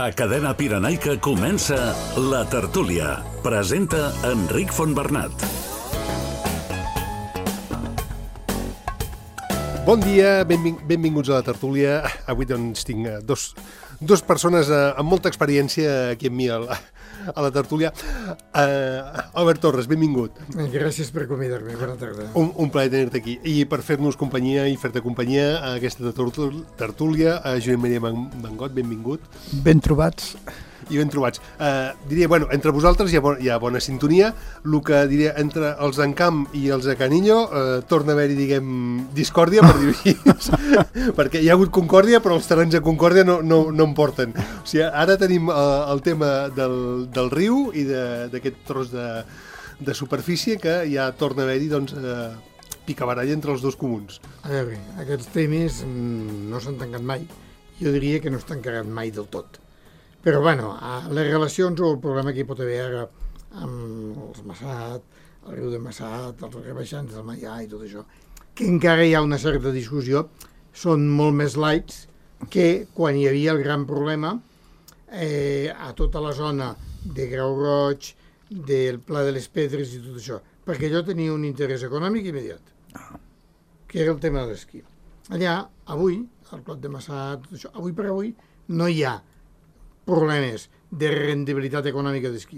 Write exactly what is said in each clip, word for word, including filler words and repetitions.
A Cadena Pirenaica comença La Tertúlia. Presenta Enric Fontbernat. Bon dia, benving benvinguts a La Tertúlia. Avui doncs tinc dos, dos persones uh, amb molta experiència aquí amb mi a la, a la Tertúlia. Uh, Albert Torres, benvingut. Gràcies per convidar-me, bona tarda. Un, un plaer tenir-te aquí. I per fer-nos companyia i fer-te companyia a aquesta tertúlia, a Joan Maria Mangot, benvingut. Ben trobats. I ben trobats. Uh, diria, bueno, entre vosaltres hi ha, bon, hi ha bona sintonia. El que diria, entre els d'Encamp i els de Canillo, uh, torna a haver-hi, diguem, discòrdia, per dir-ho així. Perquè hi ha hagut concòrdia, però els terrenys de concòrdia no, no, no en porten. O sigui, ara tenim uh, el tema del, del riu i d'aquest tros de, de superfície que ja torna a haver-hi, doncs, uh, picabaralla entre els dos comuns. A veure, aquests temes mm, no s'han tancat mai. Jo diria que no s'han tancat mai del tot. Però, bueno, les relacions o el problema que hi pot haver ara amb els Massat, el riu de Massat, els rebaixants del Maià i tot això, que encara hi ha una certa discussió, són molt més lights que quan hi havia el gran problema eh, a tota la zona de Grau Roig, del Pla de les Pedres i tot això, perquè allò tenia un interès econòmic immediat, que era el tema de l'esquí. Allà, avui, al Clot de Massat, tot això, avui per avui, no hi ha problemes de rendibilitat econòmica d'esquí.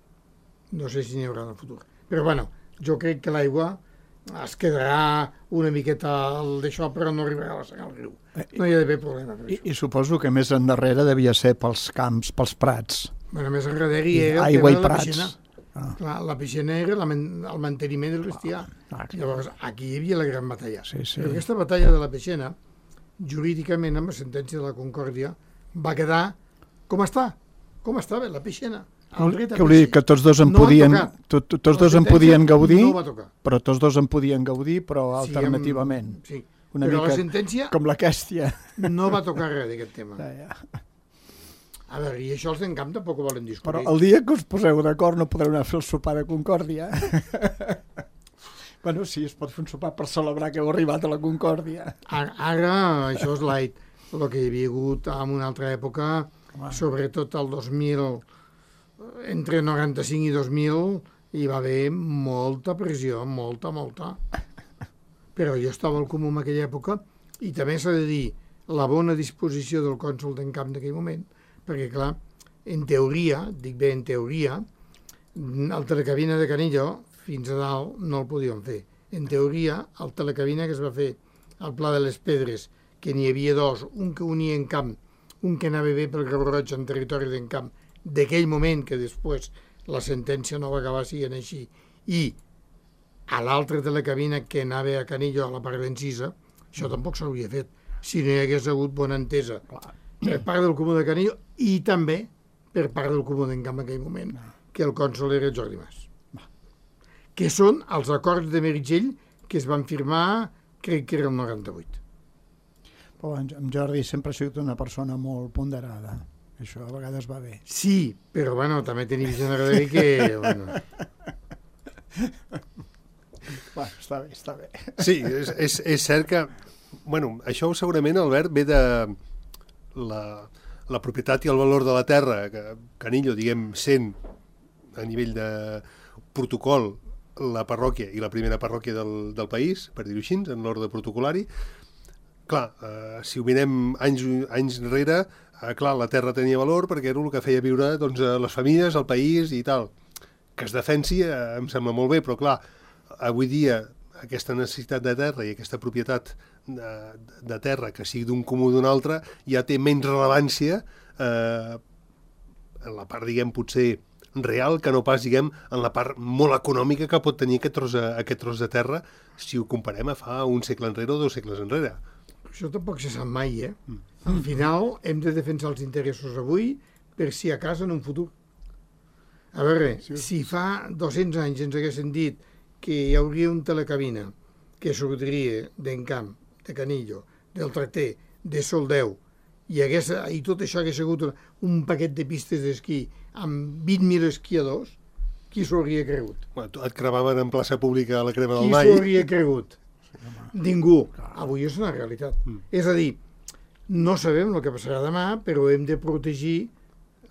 No sé si n'hi haurà en el futur. Però, bueno, jo crec que l'aigua es quedarà una miqueta d'això, però no arribarà a la sang al riu. No hi ha d'haver problema per I, això. I suposo que més endarrere devia ser pels camps, pels prats. Bueno, més enrere hi era el Aigua tema i de la prats. piscina. Ah. Clar, la piscina era la, el manteniment del bestiar. Ah, clar. Llavors, aquí hi havia la gran batalla. Sí, sí. Però aquesta batalla de la piscina, jurídicament, amb la sentència de la Concòrdia, va quedar com està, com estava la piscina. Que vol dir que tots dos en no podien, to, to, tots dos en podien gaudir, no va tocar. però tots dos en podien gaudir, però Sí, alternativament. amb, sí, Una però mica la sentència com l'Aquèstia. no va tocar res d'aquest tema. Ja, ja. A veure, i això els d'Encamp tampoc ho volen discutir. Però el dia que us poseu d'acord no podreu anar a fer el sopar de Concòrdia. Bueno, sí, es pot fer un sopar per celebrar que heu arribat a la Concòrdia. Ara, ara això és light. El que hi havia hagut en una altra època, sobretot el dos mil, entre noranta-cinc i dos mil, hi va haver molta pressió, molta, molta. Però jo estava al comú en aquella època i també s'ha de dir la bona disposició del cònsol d'Encamp d'aquell moment, perquè, clar, en teoria, dic bé en teoria, el telecabina de Canillo fins a dalt no el podíem fer. En teoria, el telecabina que es va fer al Pla de les Pedres, que n'hi havia dos, un que unia Encamp, un que anava bé pel Grau Roig en territori d'Encamp, d'aquell moment que després la sentència no va acabar sent així, i a l'altra telecabina que anava a Canillo, a la part d'Encisa, això tampoc s'hauria fet, si no hi hagués hagut bona entesa per part del Comú de Canillo i també per part del Comú d'Encamp en aquell moment, que el cònsol era Jordi Mas. Que són els acords de Meritxell que es van firmar, crec que era el noranta-vuit. Però en Jordi sempre ha sigut una persona molt ponderada. Això a vegades va bé. Sí, però bueno, també tenim gent a dir que... Bueno. Bueno, està bé, està bé. Sí, és, és, és cert que... Bueno, això segurament, Albert, ve de la, la propietat i el valor de la terra, que Canillo, diguem, sent a nivell de protocol la parròquia i la primera parròquia del, del país, per dir-ho així, en l'ordre protocolari. Clar, eh, si ho mirem anys, anys enrere, eh, clar, la terra tenia valor perquè era el que feia viure doncs, les famílies, el país i tal. Que es defensi eh, em sembla molt bé, però clar, avui dia aquesta necessitat de terra i aquesta propietat de, de terra que sigui d'un comú d'un altre ja té menys rellevància eh, en la part, diguem, potser real que no pas, diguem, en la part molt econòmica que pot tenir aquest tros, aquest tros de terra si ho comparem a fa un segle enrere o dos segles enrere. Això tampoc se sap mai, eh? Al final hem de defensar els interessos avui per si a casa en un futur. A veure, si fa dos-cents anys ens haguessin dit que hi hauria un telecabina que sortiria d'Encamp, de Canillo, del Tracter, de Soldeu, i, hagués, i tot això hagués sigut un paquet de pistes d'esquí amb vint mil esquiadors, qui s'ho hauria cregut? Bueno, et cremaven en plaça pública a la crema del Qui Mai. s'ho hauria cregut? Ningú. Avui és una realitat. Mm. És a dir, no sabem el que passarà demà, però hem de protegir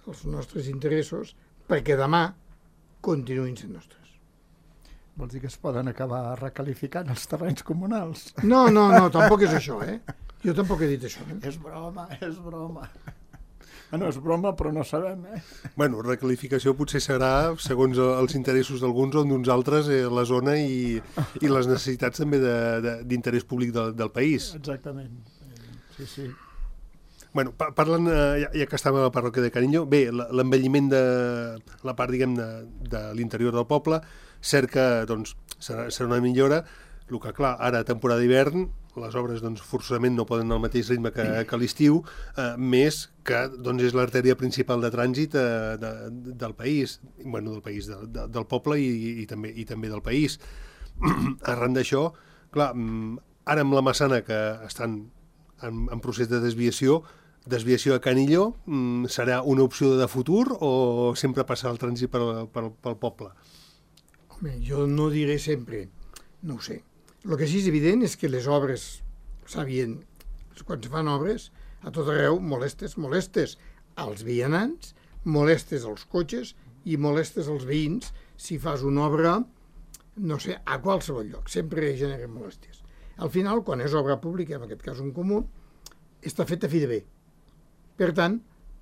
els nostres interessos perquè demà continuïn sent nostres. Vols dir que es poden acabar recalificant els terrenys comunals? No, no, no, tampoc és això, eh? Jo tampoc he dit això. Eh? És broma, és broma. No, és broma, però no sabem, eh? Bueno, recalificació potser serà, segons els interessos d'alguns o d'uns altres, eh, la zona i, i les necessitats també d'interès públic de, del país. Exactament, sí, sí. Bueno, parlant, ja, ja que estàvem a la parròquia de Canillo, bé, l'envelliment de la part, diguem, de, de l'interior del poble, cert que doncs, serà, serà una millora. El que, clar, ara, temporada d'hivern, les obres doncs, forçosament no poden anar al mateix ritme que, que l'estiu, eh, més que doncs, és l'artèria principal de trànsit eh, de, del país, bueno, del país, de, de, del poble i, i, també, i també del país. Arran d'això, clar, ara amb la Massana, que estan en, en procés de desviació, desviació a Canillo, serà una opció de futur o sempre passar el trànsit pel, pel, pel poble? Home, jo no diré sempre, no ho sé. El que sí és evident és que les obres, sabien, quan se fan obres, a tot arreu molestes, molestes als vianants, molestes als cotxes i molestes als veïns si fas una obra, no sé, a qualsevol lloc, sempre generen molèsties. Al final, quan és obra pública, en aquest cas un comú, està fet a fi de bé. Per tant,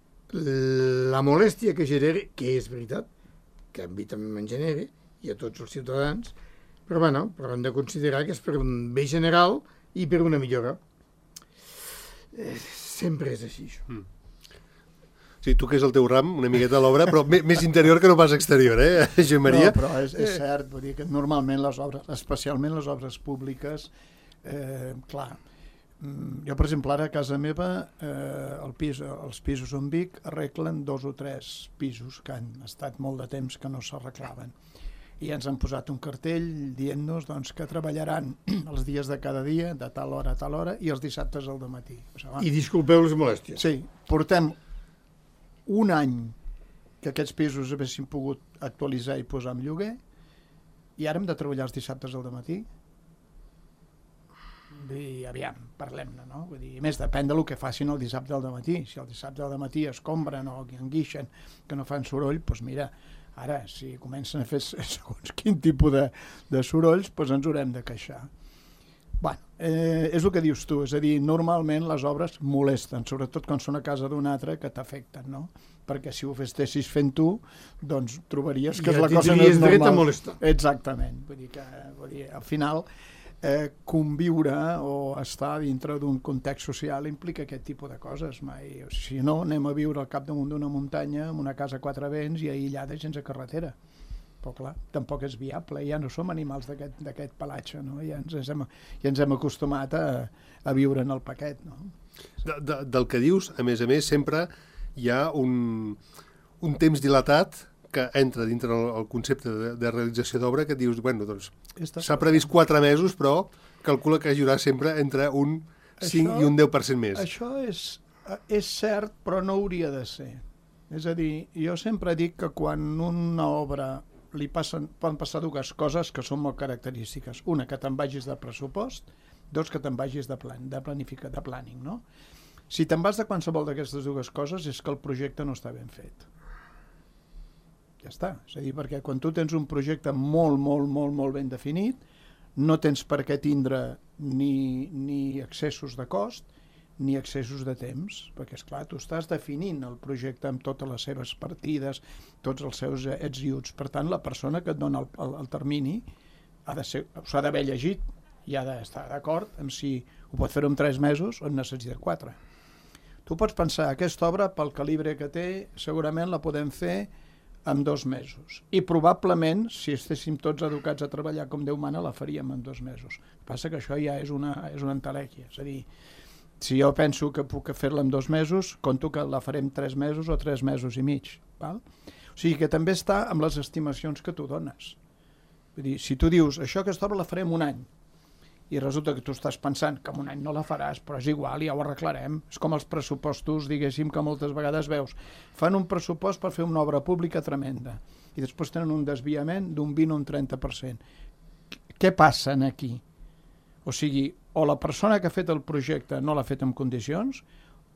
la molèstia que genera, que és veritat, que a mi també me'n genera, i a tots els ciutadans, però bueno, però hem de considerar que és per un bé general i per una millora. Eh, sempre és així, això. Mm. Sí, tu que és el teu ram, una miqueta a l'obra, però més interior que no pas exterior, eh, Joan Maria? No, però és, és cert, vull dir que normalment les obres, especialment les obres públiques, eh, clar, jo, per exemple, ara a casa meva, eh, el pis, els pisos on vic arreglen dos o tres pisos que han estat molt de temps que no s'arreglaven. I ens han posat un cartell dient-nos doncs, que treballaran els dies de cada dia, de tal hora a tal hora, i els dissabtes al dematí. I disculpeu les molèsties. Sí, portem un any que aquests pisos haguessin pogut actualitzar i posar en lloguer, i ara hem de treballar els dissabtes al dematí. I aviam, parlem-ne, no? Vull dir, a més, depèn del que facin el dissabte al dematí. Si el dissabte al dematí escombren o enguixen, que no fan soroll, doncs mira, ara, si comencen a fer segons quin tipus de, de sorolls, doncs ens haurem de queixar. Bueno, eh, és el que dius tu, és a dir, normalment les obres molesten, sobretot quan són a casa d'un altre que t'afecten, no? Perquè si ho festessis fent tu, doncs trobaries que ja és la cosa més normal. Ja tindries dret a molestar. Exactament, vull dir que, vull dir, al final, Eh, conviure o estar dintre d'un context social implica aquest tipus de coses. Mai. Si no, anem a viure al capdamunt d'una muntanya amb una casa a quatre vents i aïllada sense carretera. Però clar, tampoc és viable, ja no som animals d'aquest pelatge, no? Ja ens hem, ja ens hem acostumat a, a viure en el paquet. No? De, de, del que dius, a més a més, sempre hi ha un, un temps dilatat que entra dintre el, el concepte de, de realització d'obra, que dius, bueno, doncs, s'ha previst quatre mesos, però calcula que hi haurà sempre entre un cinc això, i un deu per cent més. Això és, és cert, però no hauria de ser. És a dir, jo sempre dic que quan una obra li passen, poden passar dues coses que són molt característiques. Una, que te'n vagis de pressupost, dos, que te'n vagis de, plan, de planificar, de planning, no? Si te'n vas de qualsevol d'aquestes dues coses és que el projecte no està ben fet. Ja està, és a dir, perquè quan tu tens un projecte molt, molt, molt, molt ben definit, no tens per què tindre ni, ni excessos de cost ni excessos de temps, perquè, esclar, tu estàs definint el projecte amb totes les seves partides, tots els seus ets i uts. Per tant, la persona que et dona el, el, el termini ha de ser, s'ha d'haver llegit i ha d'estar d'acord amb si ho pot fer en tres mesos o en necessita quatre. Tu pots pensar, aquesta obra, pel calibre que té, segurament la podem fer en dos mesos. I probablement, si estéssim tots educats a treballar com Déu mana, la faríem en dos mesos. El que passa que això ja és una, és una entelèquia. És a dir, si jo penso que puc fer-la en dos mesos, conto que la farem tres mesos o tres mesos i mig. Val? O sigui que també està amb les estimacions que tu dones. Vull dir, si tu dius, això aquesta obra la farem un any, i resulta que tu estàs pensant que en un any no la faràs, però és igual, ja ho arreglarem. És com els pressupostos, diguéssim, que moltes vegades veus. Fan un pressupost per fer una obra pública tremenda i després tenen un desviament d'un vint o un trenta per cent. Què passa aquí? O sigui, o la persona que ha fet el projecte no l'ha fet en condicions,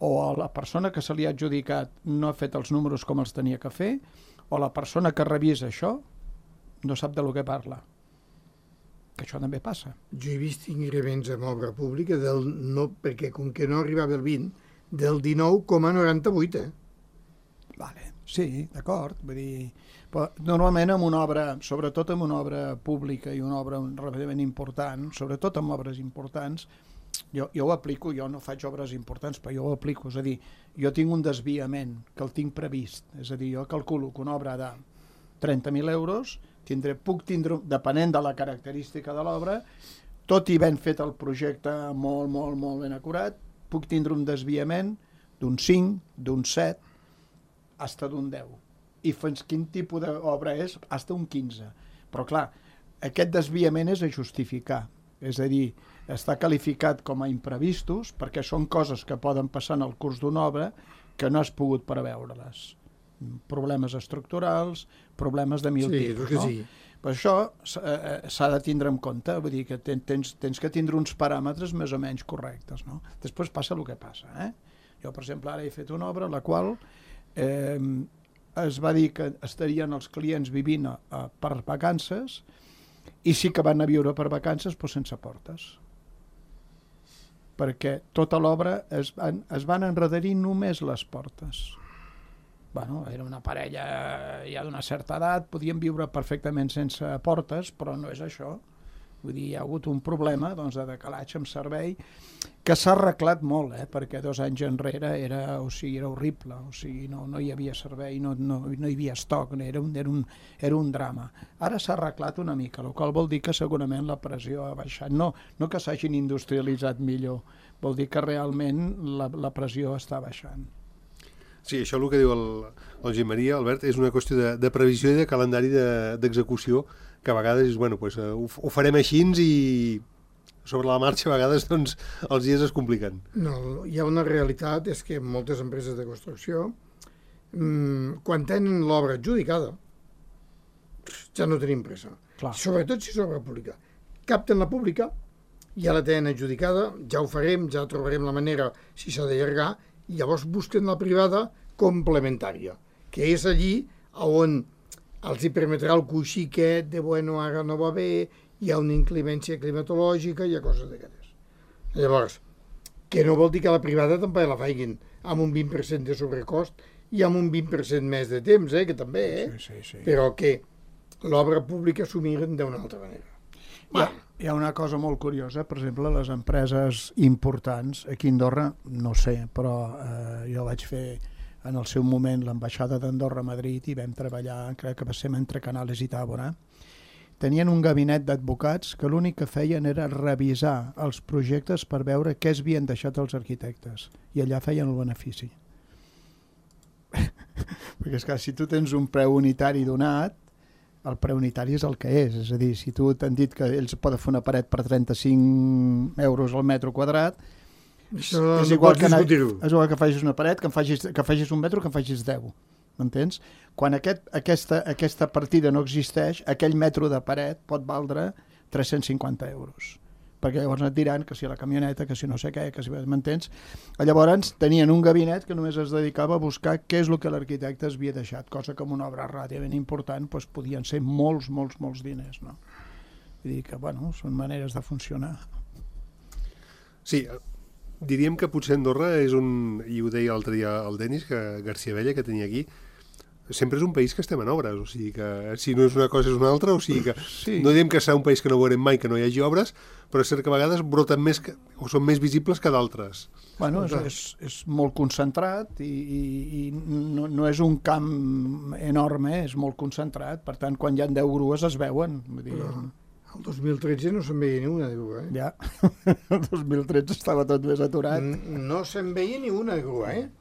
o la persona que se li ha adjudicat no ha fet els números com els tenia que fer, o la persona que revisa això no sap de lo que parla. Que això també passa. Jo he vist increments en obra pública del no, perquè com que no arribava el vint, del dinou coma noranta-vuit, eh? Vale, sí, d'acord. Vull dir, però normalment en una obra, sobretot en una obra pública i una obra relativament important, sobretot en obres importants, jo, jo ho aplico, jo no faig obres importants, però jo ho aplico, és a dir, jo tinc un desviament que el tinc previst, és a dir, jo calculo que una obra de trenta mil euros, tindré, puc tindre, depenent de la característica de l'obra, tot i ben fet el projecte molt, molt, molt ben acurat, puc tindre un desviament d'un cinc, d'un set, hasta d'un deu. I fins quin tipus d'obra és? Hasta un quinze. Però clar, aquest desviament és a justificar. És a dir, està qualificat com a imprevistos perquè són coses que poden passar en el curs d'una obra que no has pogut preveure-les. Problemes estructurals, problemes de mil sí, tipus. Que no? sí. Per això s'ha de tindre en compte, vull dir que tens, tens que tindre uns paràmetres més o menys correctes. No? Després passa el que passa. Eh? Jo, per exemple, ara he fet una obra en la qual eh, es va dir que estarien els clients vivint a, a, per vacances i sí que van a viure per vacances però sense portes. Perquè tota l'obra es van, es van enrederir només les portes. Bueno, era una parella ja d'una certa edat, podien viure perfectament sense portes, però no és això. Vull dir, hi ha hagut un problema doncs, de decalatge amb servei que s'ha arreglat molt, eh? Perquè dos anys enrere era, o sigui, era horrible, o sigui, no, no hi havia servei, no, no, no hi havia estoc, era un, era, un, era un drama. Ara s'ha arreglat una mica, el qual vol dir que segurament la pressió ha baixat. No, no que s'hagin industrialitzat millor, vol dir que realment la, la pressió està baixant. Sí, això el que diu el, el Josep Maria, Albert, és una qüestió de, de previsió i de calendari d'execució, de, que a vegades és, bueno, pues, ho, ho farem així i sobre la marxa a vegades doncs, els dies es compliquen. No, hi ha una realitat, és que moltes empreses de construcció, mmm, quan tenen l'obra adjudicada, ja no tenim pressa. Clar. Sobretot si és obra pública. Capten la pública, ja la tenen adjudicada, ja ho farem, ja trobarem la manera si s'ha d'allargar, i llavors busquen la privada complementària, que és allí on els hi permetrà el coixiquet de bueno, ara no va bé, hi ha una inclemència climatològica, hi ha coses d'aquestes. Llavors, que no vol dir que la privada també la facin amb un vint per cent de sobrecost i amb un vint per cent més de temps, eh, que també, eh? Sí, sí, sí. Però que l'obra pública s'ho miren d'una altra manera. Hi ha, hi ha una cosa molt curiosa, per exemple, les empreses importants, aquí a Andorra, no sé, però eh, jo vaig fer en el seu moment l'ambaixada d'Andorra a Madrid i vam treballar, crec que va ser entre Canales i Tàbora. Tenien un gabinet d'advocats que l'únic que feien era revisar els projectes per veure què es havien deixat els arquitectes i allà feien el benefici. Perquè és que si tu tens un preu unitari donat, el preu unitari és el que és, és a dir, si tu t'han dit que ells poden fer una paret per trenta-cinc euros al metre quadrat, això és no igual pots que, anar, discutir-ho. és igual que facis una paret, que en facis, que facis un metro, que en facis deu, m'entens? Quan aquest, aquesta, aquesta partida no existeix, aquell metro de paret pot valdre tres-cents cinquanta euros, perquè llavors et diran que si la camioneta, que si no sé què, que si m'entens. Llavors tenien un gabinet que només es dedicava a buscar què és el que l'arquitecte es havia deixat, cosa que en una obra relativament important doncs, podien ser molts, molts, molts diners. No? Vull dir que, bueno, són maneres de funcionar. Sí, diríem que potser Andorra és un, i ho deia l'altre dia el Denis, que García Vella, que tenia aquí, sempre és un país que estem en obres, o sigui que si no és una cosa és una altra, o sigui que sí. No diem que serà un país que no veurem mai, que no hi hagi obres, però és cert que a vegades broten més que, o són més visibles que d'altres. Bueno, és, és, és molt concentrat i, i, i no, no és un camp enorme, és molt concentrat, per tant, quan hi ha deu grues es veuen. Vull dir, no. El dos mil tretze no se'n veia ni una de grua, eh? Ja, el dos mil tretze estava tot més aturat. No se'n veia ni una de grua, eh?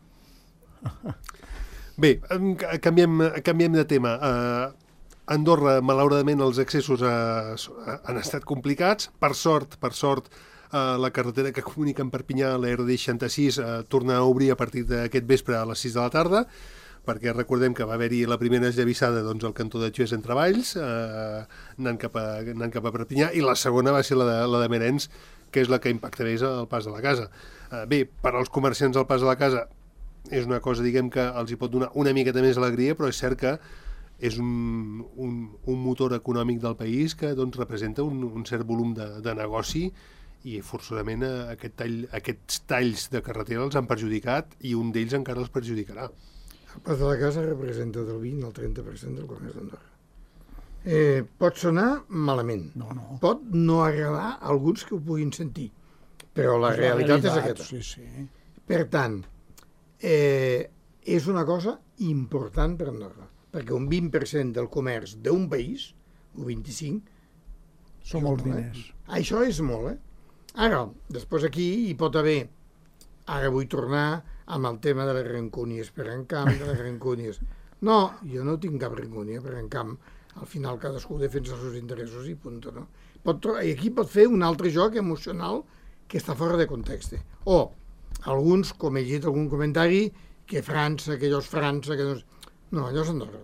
Bé, canviem, canviem de tema. A Andorra, malauradament, els accessos a, a, han estat complicats. Per sort, per sort, a la carretera que comunica amb Perpinyà, la R D seixanta-sis, a tornar a obrir a partir d'aquest vespre a les sis de la tarda, perquè recordem que va haver-hi la primera esllavissada doncs, al cantó de Xués entre Valls, eh, anant, cap a, anant cap a Perpinyà, i la segona va ser la de, la de Merencs, que és la que impacta més al pas de la casa. Uh, bé, per als comerciants al pas de la casa és una cosa, diguem, que els hi pot donar una miqueta més alegria, però és cert que és un, un, un motor econòmic del país que doncs, representa un, un cert volum de, de negoci i forçosament aquest tall, aquests talls de carretera els han perjudicat i un d'ells encara els perjudicarà. El pas de la casa representa del vint al trenta per cent del comerç d'Andorra. Eh, pot sonar malament, No, no. pot no agradar a alguns que ho puguin sentir, però la, És la realitat, realitat, és aquesta. Sí, sí. Per tant, eh, és una cosa important per Andorra, perquè un vint per cent del comerç d'un país, o vint-i-cinc, Són molts diners. Eh? Això és molt, eh? Ara, després aquí hi pot haver, ara vull tornar amb el tema de les rancúnies per encamp, de les rancúnies. No, jo no tinc cap rancúnia per encamp. Al final cadascú defensa els seus interessos i punt, no? Pot, I aquí pot fer un altre joc emocional que està fora de context. O alguns, com he llegit algun comentari, que França, que allò és França, que no és... No, allò és Andorra.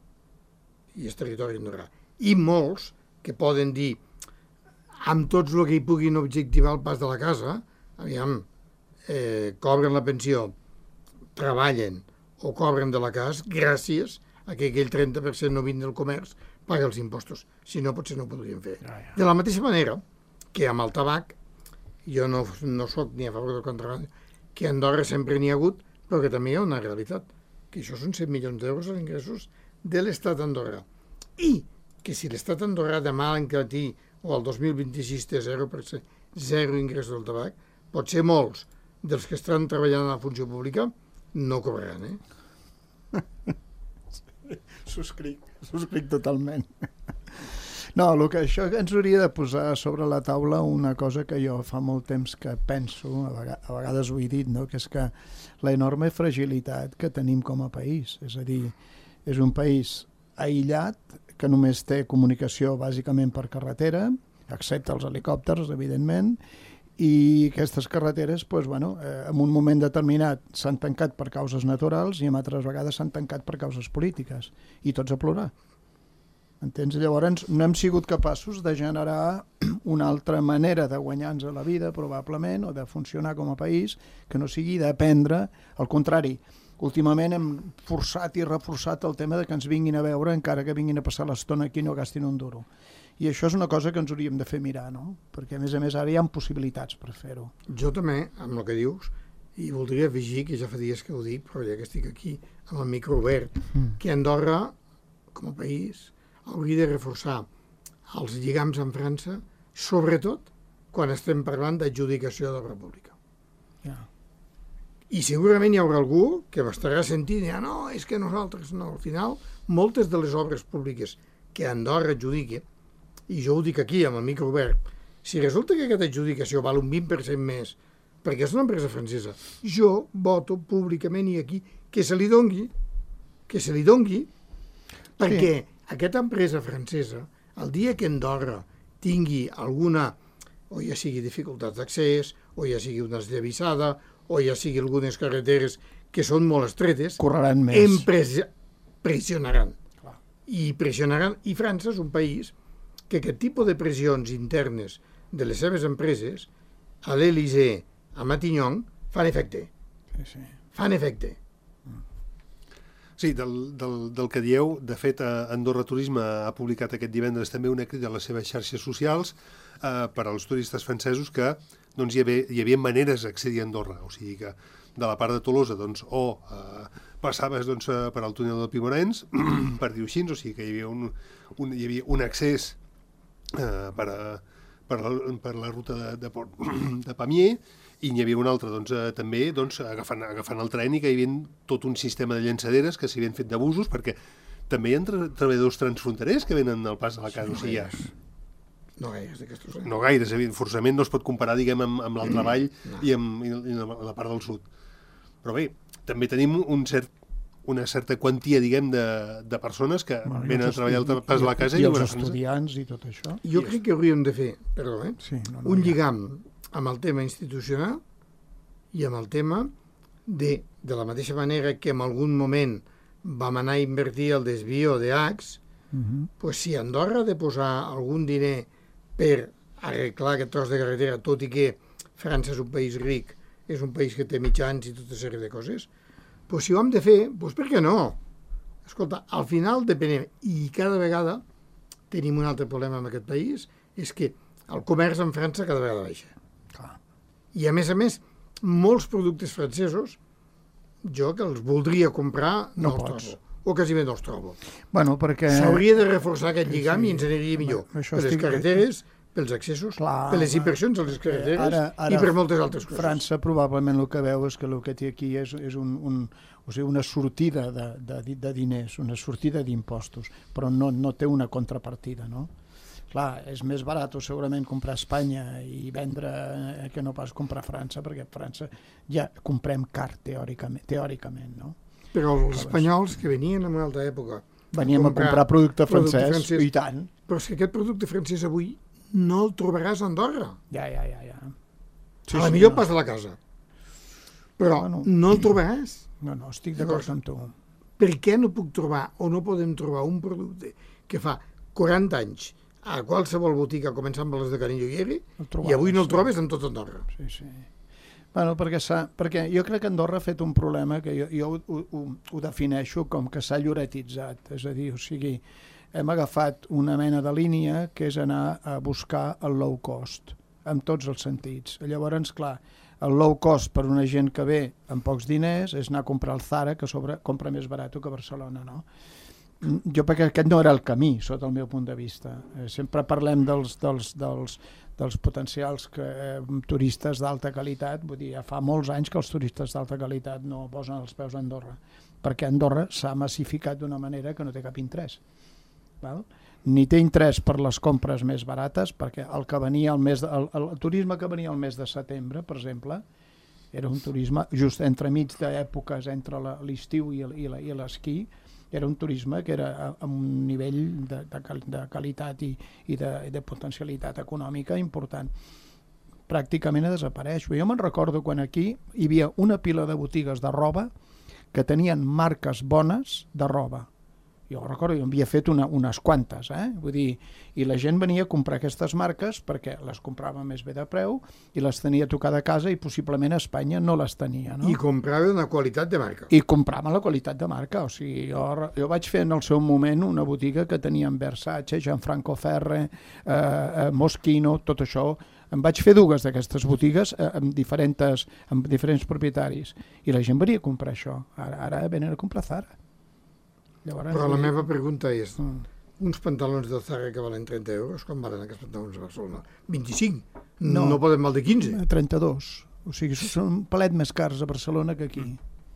I és territori andorrà. I molts que poden dir, amb tots el que hi puguin objectivar el pas de la casa, aviam, eh, cobren la pensió, treballen o cobren de la casa gràcies a que aquell trenta per cent no vint del comerç paga els impostos. Si no, potser no ho podrien fer. Ja, ja. De la mateixa manera que amb el tabac, jo no, no soc ni a favor del contrari, que a Andorra sempre n'hi ha hagut, però que també hi ha una realitat, que això són cent milions d'euros als ingressos de l'estat andorrà. I que si l'estat andorrà demà l'any que té o el dos mil vint-i-sis té zero per cent, zero ingressos del tabac, potser molts dels que estan treballant a la funció pública no cobraran, eh? Subscric, subscric totalment. No, el que això ens hauria de posar sobre la taula una cosa que jo fa molt temps que penso, a vegades, a vegades ho he dit, no? Que és que la enorme fragilitat que tenim com a país. És a dir, és un país aïllat que només té comunicació bàsicament per carretera, excepte els helicòpters, evidentment, i aquestes carreteres, doncs, bueno, eh, en un moment determinat s'han tancat per causes naturals i en altres vegades s'han tancat per causes polítiques. I tots a plorar. Entens? Llavors no hem sigut capaços de generar una altra manera de guanyar-nos la vida, probablement, o de funcionar com a país, que no sigui d'aprendre. Al contrari, últimament hem forçat i reforçat el tema de que ens vinguin a veure, encara que vinguin a passar l'estona aquí i no gastin un duro. I això és una cosa que ens hauríem de fer mirar, no? Perquè, a més a més, ara hi ha possibilitats per fer-ho. Jo també, amb el que dius, i voldria afegir, que ja fa dies que ho dic, però ja que estic aquí, amb el micro obert, mm. que Andorra, com a país, hauria de reforçar els lligams amb França, sobretot quan estem parlant d'adjudicació de la República. Ja. I segurament hi haurà algú que m'estarà sentint i dirà, no, és que nosaltres no. Al final, moltes de les obres públiques que Andorra adjudica, i jo ho dic aquí, amb el micro obert, si resulta que aquesta adjudicació val un vint per cent més, perquè és una empresa francesa, jo voto públicament i aquí que se li dongui, que se li dongui, perquè sí. Aquesta empresa francesa, el dia que Andorra tingui alguna, o ja sigui dificultats d'accés, o ja sigui una esllavissada, o ja sigui algunes carreteres que són molt estretes, correran més. Em pres- pressionaran. Clar. I pressionaran. I França és un país que aquest tipus de pressions internes de les seves empreses, a l'Elysée, a Matignon, fan efecte. Sí, sí. Fan efecte. Sí, del, del, del que dieu, de fet, Andorra Turisme ha publicat aquest divendres també una crida a les seves xarxes socials eh, per als turistes francesos que doncs, hi, havia, hi havia maneres d'accedir a Andorra, o sigui que de la part de Tolosa doncs, o eh, passaves doncs, per al túnel del Pimorenç, per dir-ho així, o sigui que hi havia un, un, hi havia un accés eh, per, a, per, la, per la ruta de, de, Port, de Pamiers, i n'hi havia un altre, doncs, eh, també doncs, agafant, agafant el tren i que hi havia tot un sistema de llançaderes que s'hi havien fet d'abusos, perquè també hi ha tra treballadors transfronterers que venen al pas de la casa. Sí, o sigui, ja... No gaires d'aquestos. Eh? No gaires, forçament no es pot comparar, diguem, amb, amb l'altra vall no. i amb i la, la part del sud. Però bé, també tenim un cert, una certa quantia, diguem, de, de persones que bueno, venen a treballar al pas de la casa. I, i, i els estudiants i tot això. Jo crec que hauríem de fer, perdó, eh? Sí, no, no, un ja. lligam amb el tema institucional i amb el tema de, de la mateixa manera que en algun moment vam anar a invertir el desvio d'Acs, uh -huh. pues si Andorra ha de posar algun diner per arreglar aquest tros de carretera, tot i que França és un país ric, és un país que té mitjans i tota sèrie de coses, doncs si ho hem de fer, doncs per què no? Escolta, al final depenem, i cada vegada tenim un altre problema en aquest país, és que el comerç en França cada vegada baixa. Clar. I a més a més, molts productes francesos, jo que els voldria comprar, no, no els pots. trobo. O quasi bé no els trobo. Bueno, perquè... S'hauria de reforçar aquest lligam sí. i ens aniria millor. Això per les estic... pels pels accessos, Clar, per les inversions a les carreteres ara, ara, i per moltes altres coses. França probablement el que veu és que el que té aquí és, és un, un, o sigui, una sortida de, de, de diners, una sortida d'impostos, però no, no té una contrapartida, no? Clar, és més barat segurament comprar a Espanya i vendre eh, que no pas comprar a França, perquè a França ja comprem car teòricament, teòricament, no? Però els espanyols que venien en una altra època veníem a comprar, a comprar producte, producte francès, francès, i tant. Però és que aquest producte francès avui no el trobaràs a Andorra. Ja, ja, ja. ja. Sí, a la sí, millor no. Pas de la casa. Però bueno, no el trobaràs. No, no, estic d'acord amb tu. Per què no puc trobar o no podem trobar un producte que fa quaranta anys a qualsevol botiga, començant amb les de Canillo i Eri, i avui no el trobes en tot Andorra? Sí, sí. Bueno, perquè, perquè jo crec que Andorra ha fet un problema que jo, jo ho, ho, ho defineixo com que s'ha lloretitzat, és a dir, o sigui, hem agafat una mena de línia que és anar a buscar el low cost, en tots els sentits. Llavors, clar, el low cost per una gent que ve amb pocs diners és anar a comprar el Zara, que sobre compra més barat que Barcelona, no? Jo perquè aquest no era el camí, sota el meu punt de vista. Eh, sempre parlem dels, dels, dels, dels potencials que, eh, turistes d'alta qualitat, vull dir, ja fa molts anys que els turistes d'alta qualitat no posen els peus a Andorra, perquè Andorra s'ha massificat d'una manera que no té cap interès. Val? Ni té interès per les compres més barates, perquè el que venia el mes de, el, el turisme que venia el mes de setembre, per exemple, era un turisme just entremig d'èpoques entre l'estiu i l'esquí, era un turisme que era a un nivell de, de, de qualitat i, i, de, i de potencialitat econòmica important. Pràcticament desapareix. Jo me'n recordo quan aquí hi havia una pila de botigues de roba que tenien marques bones de roba. Jo recordo, jo havia fet una, unes quantes, eh? Vull dir, i la gent venia a comprar aquestes marques perquè les comprava més bé de preu i les tenia a tocar de casa i possiblement a Espanya no les tenia, no? I comprava una qualitat de marca. I comprava la qualitat de marca, o sigui, jo, jo vaig fer en el seu moment una botiga que tenia en Versace, Gianfranco Ferre, eh, eh, Moschino, tot això. Em vaig fer dues d'aquestes botigues eh, amb, diferents, amb diferents propietaris i la gent venia a comprar això. Ara, ara venen a comprar Zara. Llavors, però la meva pregunta és, mm. uns pantalons de Zara que valen trenta euros, com valen aquests pantalons a Barcelona? vint-i-cinc? No, no poden valer quinze? trenta-dos. O sigui, són un palet més cars a Barcelona que aquí.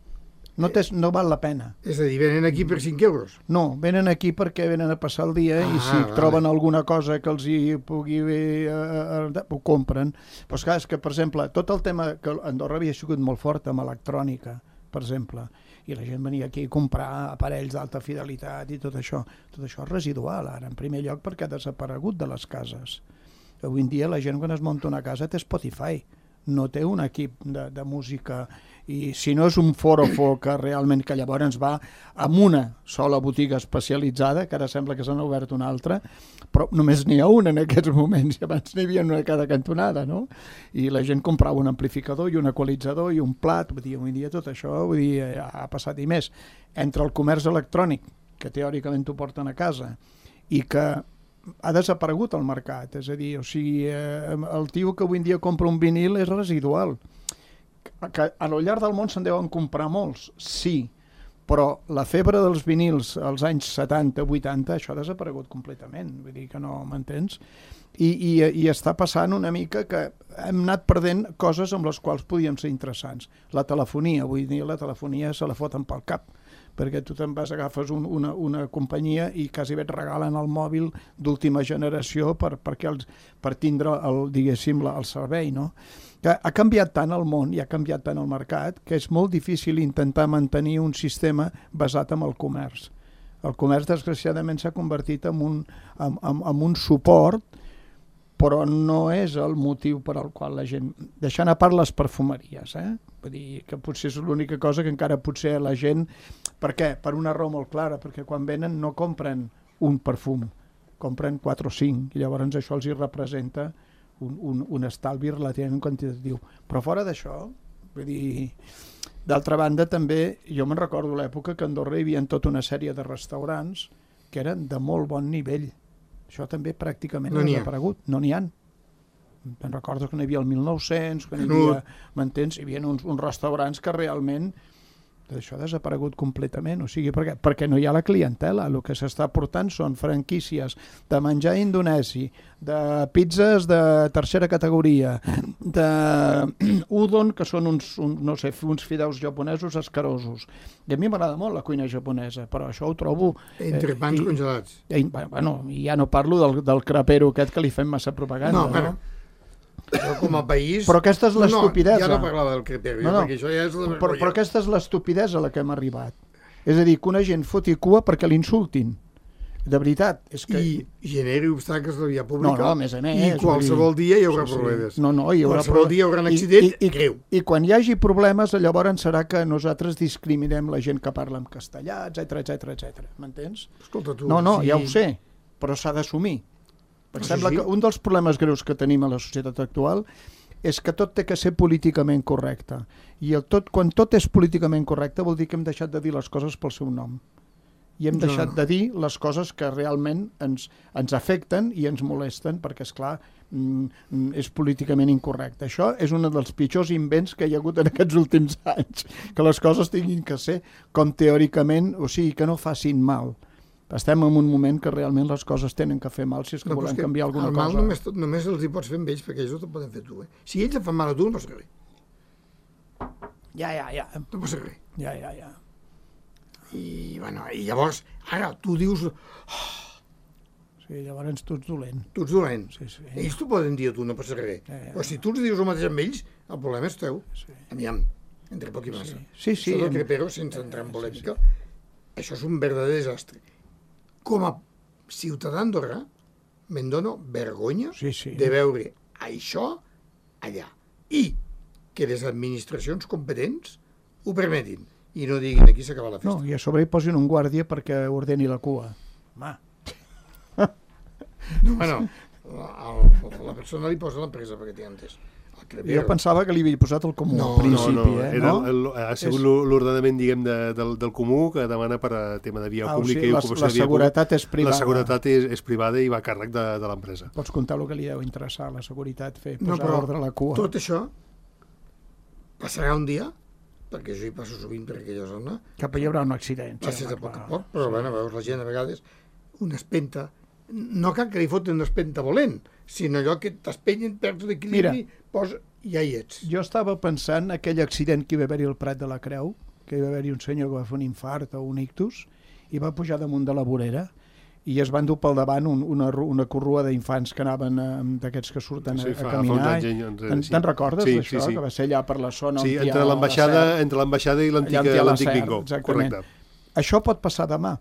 No, tes, no val la pena. És a dir, venen aquí per cinc euros? No, venen aquí perquè venen a passar el dia ah, i si vale. Troben alguna cosa que els hi pugui bé, eh, eh, ho compren. Però és clar, és que, per exemple, tot el tema que Andorra havia sigut molt fort amb electrònica, per exemple, i la gent venia aquí a comprar aparells d'alta fidelitat i tot això. Tot això és residual, ara, en primer lloc, perquè ha desaparegut de les cases. Avui en dia la gent quan es munta una casa té Spotify, no té un equip de, de música, i si no és un forofo que realment que llavors va amb una sola botiga especialitzada, que ara sembla que s'han obert una altra, però només n'hi ha una en aquests moments, i abans n'hi havia una a cada cantonada, no? I la gent comprava un amplificador i un equalitzador i un plat, vull dir, avui dia tot això vull dir, ha passat i més. Entre el comerç electrònic, que teòricament t'ho porten a casa, i que ha desaparegut al mercat, és a dir, o sigui, eh, el tio que avui en dia compra un vinil és residual. Que a lo llarg del món se'n deuen comprar molts, sí, però la febre dels vinils als anys setanta vuitanta, això ha desaparegut completament, vull dir que no m'entens? I, i, i està passant una mica que hem anat perdent coses amb les quals podíem ser interessants. La telefonia, avui dia la telefonia se la foten pel cap, perquè tu te'n vas, agafes un, una, una companyia i quasi bé et regalen el mòbil d'última generació per, perquè els, per tindre el, diguéssim, la, el servei, no? Que ha canviat tant el món i ha canviat tant el mercat que és molt difícil intentar mantenir un sistema basat en el comerç. El comerç, desgraciadament, s'ha convertit en un, en, en, en un suport, però no és el motiu per al qual la gent... Deixant a part les perfumeries, eh? Vull dir que potser és l'única cosa que encara potser la gent... Per què? Per una raó molt clara, perquè quan venen no compren un perfum, compren quatre o cinc, i llavors això els hi representa un, un, un estalvi relativament quantitatiu. Però fora d'això, vull dir, d'altra banda també, jo me'n recordo l'època que a Andorra hi havia tota una sèrie de restaurants que eren de molt bon nivell. Això també pràcticament no ha desaparegut. No n'hi ha. Me'n recordo que n'hi havia el mil nou-cents, que n'hi havia, m'entens? Hi havia uns, uns restaurants que realment això ha desaparegut completament, o sigui, perquè, perquè no hi ha la clientela, el que s'està portant són franquícies de menjar indonesi, de pizzas de tercera categoria, de udon, que són uns, un, no sé, uns fideus japonesos escarosos. I a mi m'agrada molt la cuina japonesa, però això ho trobo... Entre pans eh, congelats. I, bueno, ja no parlo del, del crepero aquest que li fem massa propaganda. No, però... no? Però com a país... Però aquesta és l'estupidesa. No, ja no parlava del crepero, no, no. perquè això ja és la però, però aquesta és l'estupidesa a la que hem arribat. És a dir, que una gent foti cua perquè l'insultin. De veritat. És que... I generi obstacles de la via pública. No, no, a més a més. I qualsevol dir... dia hi haurà sí, sí. problemes. No, no, hi haurà qualsevol dia hi haurà un accident I, i, greu. I, I quan hi hagi problemes, llavors serà que nosaltres discriminem la gent que parla en castellà, etcètera, etcètera, etcètera. M'entens? Escolta tu... No, no, sí. ja ho sé, però s'ha d'assumir. Em sembla sí. que un dels problemes greus que tenim a la societat actual és que tot té que ser políticament correcte. I el tot, quan tot és políticament correcte vol dir que hem deixat de dir les coses pel seu nom. I hem deixat no. de dir les coses que realment ens, ens afecten i ens molesten, perquè, esclar, mm, és políticament incorrecte. Això és un dels pitjors invents que hi ha hagut en aquests últims anys, que les coses tinguin que ser com teòricament, o sigui, que no facin mal. Estem en un moment que realment les coses tenen que fer mal si és que no, volem que canviar alguna cosa. El mal només, només els hi pots fer amb ells, perquè ells no te'n poden fer tu. Eh? Si ells et fan mal a tu, no pots fer res. Ja, ja, ja. No pots fer res. Ja, ja, ja. I, bueno, i llavors, ara, tu dius... Oh, sí, llavors tu ets dolent. Tu ets dolent. Sí, sí. Ells t'ho poden dir a tu, no pots fer res. Ja, ja, ja. Però si tu els dius el mateix amb ells, el problema és teu. Sí. Aviam, entre poc i massa. Sí, sí. sí Això del crepero, sense entrar en polèmica, sí, sí. Això és un verdader desastre. Com a ciutadà d'Andorra, me'n dono vergonya sí, sí. de veure això allà. I que les administracions competents ho permetin i no diguin aquí s'acaba la festa. No, i a sobre hi posin un guàrdia perquè ordeni la cua. Home. No, bueno, la, la persona li posa l'empresa perquè t'hi entès. Jo pensava que li havia posat el comú no, al principi. No, no, eh? era no? el, el, ha sigut és... l'ordenament, diguem, de, del, del comú que demana per a tema de via ah, pública o sigui, i ocupació la, de via seguretat pública. És privada. La seguretat és, és privada i va a càrrec de, de l'empresa. Pots comptar el que li deu interessar a la seguretat, fer posar no, però ordre a la cua. Tot això passarà un dia, perquè jo hi passo sovint per aquella zona. Cap hi haurà un accident. Va ser de poc a poc, però sí. Bueno, veus la gent a vegades una espenta, no cal que li foten una espenta volent, sinó allò que t'espenyen, perds l'equilibri, posa... ja hi ets. Jo estava pensant aquell accident que hi va haver-hi al Prat de la Creu, que hi va haver-hi un senyor que va fer un infart o un ictus, i va pujar damunt de la vorera, i es van dur pel davant un, una, una corrua d'infants que anaven d'aquests que surten sí, a, fa, a caminar. Fa sí. Te'n recordes sí, d'això? Sí, sí. Que va ser allà per la zona... Sí, entre l'ambaixada entre l'ambaixada i l'antic bingo. Correcte. Això pot passar demà.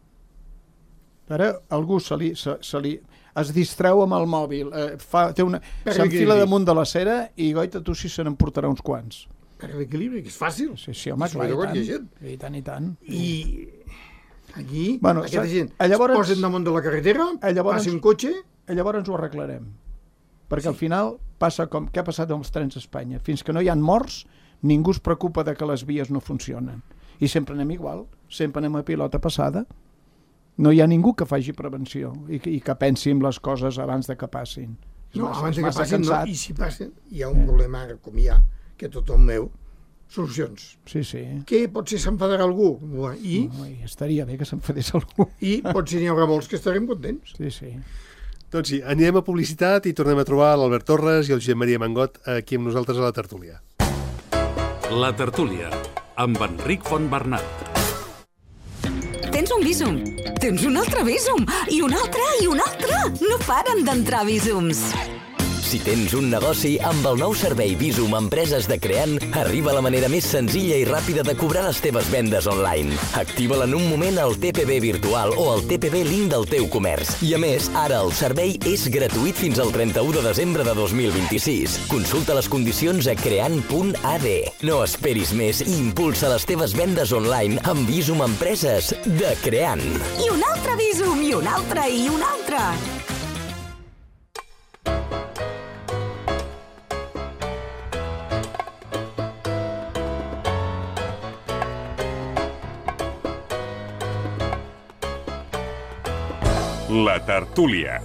Ara algú se li... Se, se li es distreu amb el mòbil, eh, fa, té una, s'enfila damunt de la cera i goita tu si se n'emportarà uns quants. Per l'equilibri, que és fàcil. Sí, sí, home, clar, i tant, i tant, i tant. I aquí, bueno, aquesta gent llavors, es posen damunt de la carretera, llavors, passi un cotxe... Llavors ho arreglarem. Perquè sí. Al final passa com què ha passat amb els trens a Espanya. Fins que no hi ha morts, ningú es preocupa de que les vies no funcionen. I sempre anem igual, sempre anem a pilota passada. No hi ha ningú que faci prevenció i que, i que pensi en les coses abans de que passin. No, massa, abans de que passin, no, i si passen, hi ha un eh. problema ara com hi ha, que tothom veu, solucions. Sí, sí. Que potser s'enfadarà algú, i... No, i estaria bé que s'enfadés algú. I potser n'hi haurà molts que estarem contents. Sí, sí. Doncs sí, anirem a publicitat i tornem a trobar l'Albert Torres i el Josep Maria Mangot aquí amb nosaltres a la tertúlia. La tertúlia, amb Enric Fontbernat. Tens un Bizum, tens un altre Bizum, i un altre, i un altre. No paren d'entrar Bizums. Si tens un negoci, amb el nou servei Bizum Empreses de Creant, arriba la manera més senzilla i ràpida de cobrar les teves vendes online. Activa-la en un moment al T P B virtual o al T P B link del teu comerç. I a més, ara el servei és gratuït fins al trenta-u de desembre de dos mil vint-i-sis. Consulta les condicions a creant punt a d. No esperis més i impulsa les teves vendes online amb Bizum Empreses de Creant. I un altre Bizum, i un altre, i un altre. La tertúlia.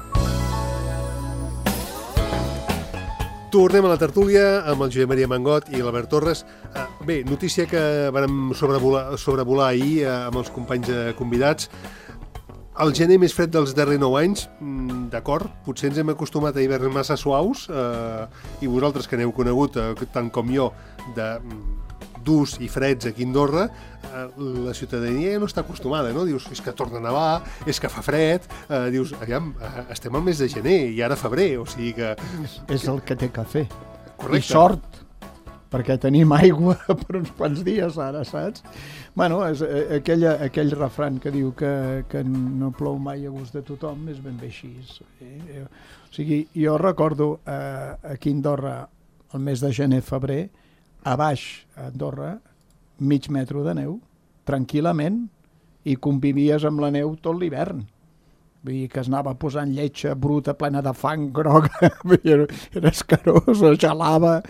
Tornem a la tertúlia amb el Josep Maria Mangot i l'Albert Torres. Bé, notícia que vam sobrevolar, sobrevolar ahir amb els companys convidats. El gener més fred dels darrers nou anys, d'acord, potser ens hem acostumat a hiverns massa suaus, eh, i vosaltres que n'heu conegut, eh, tant com jo, de durs i freds aquí a Andorra, eh, la ciutadania ja no està acostumada, no? Dius, és que torna a nevar, és que fa fred, eh, dius, aviam, eh, estem al mes de gener i ara febrer, o sigui que... És el que té que fer. Correcte. I sort, perquè tenim aigua per uns quants dies ara, saps? Bueno, és, aquella, aquell refran que diu que, que no plou mai a gust de tothom és ben bé així. Eh? O sigui, jo recordo eh, aquí a Andorra, el mes de gener-febrer, a baix, a Andorra, mig metro de neu, tranquil·lament, i convivies amb la neu tot l'hivern. Vull dir que es anava posant lletja bruta, plena de fang groga, era, era escarós, gelava,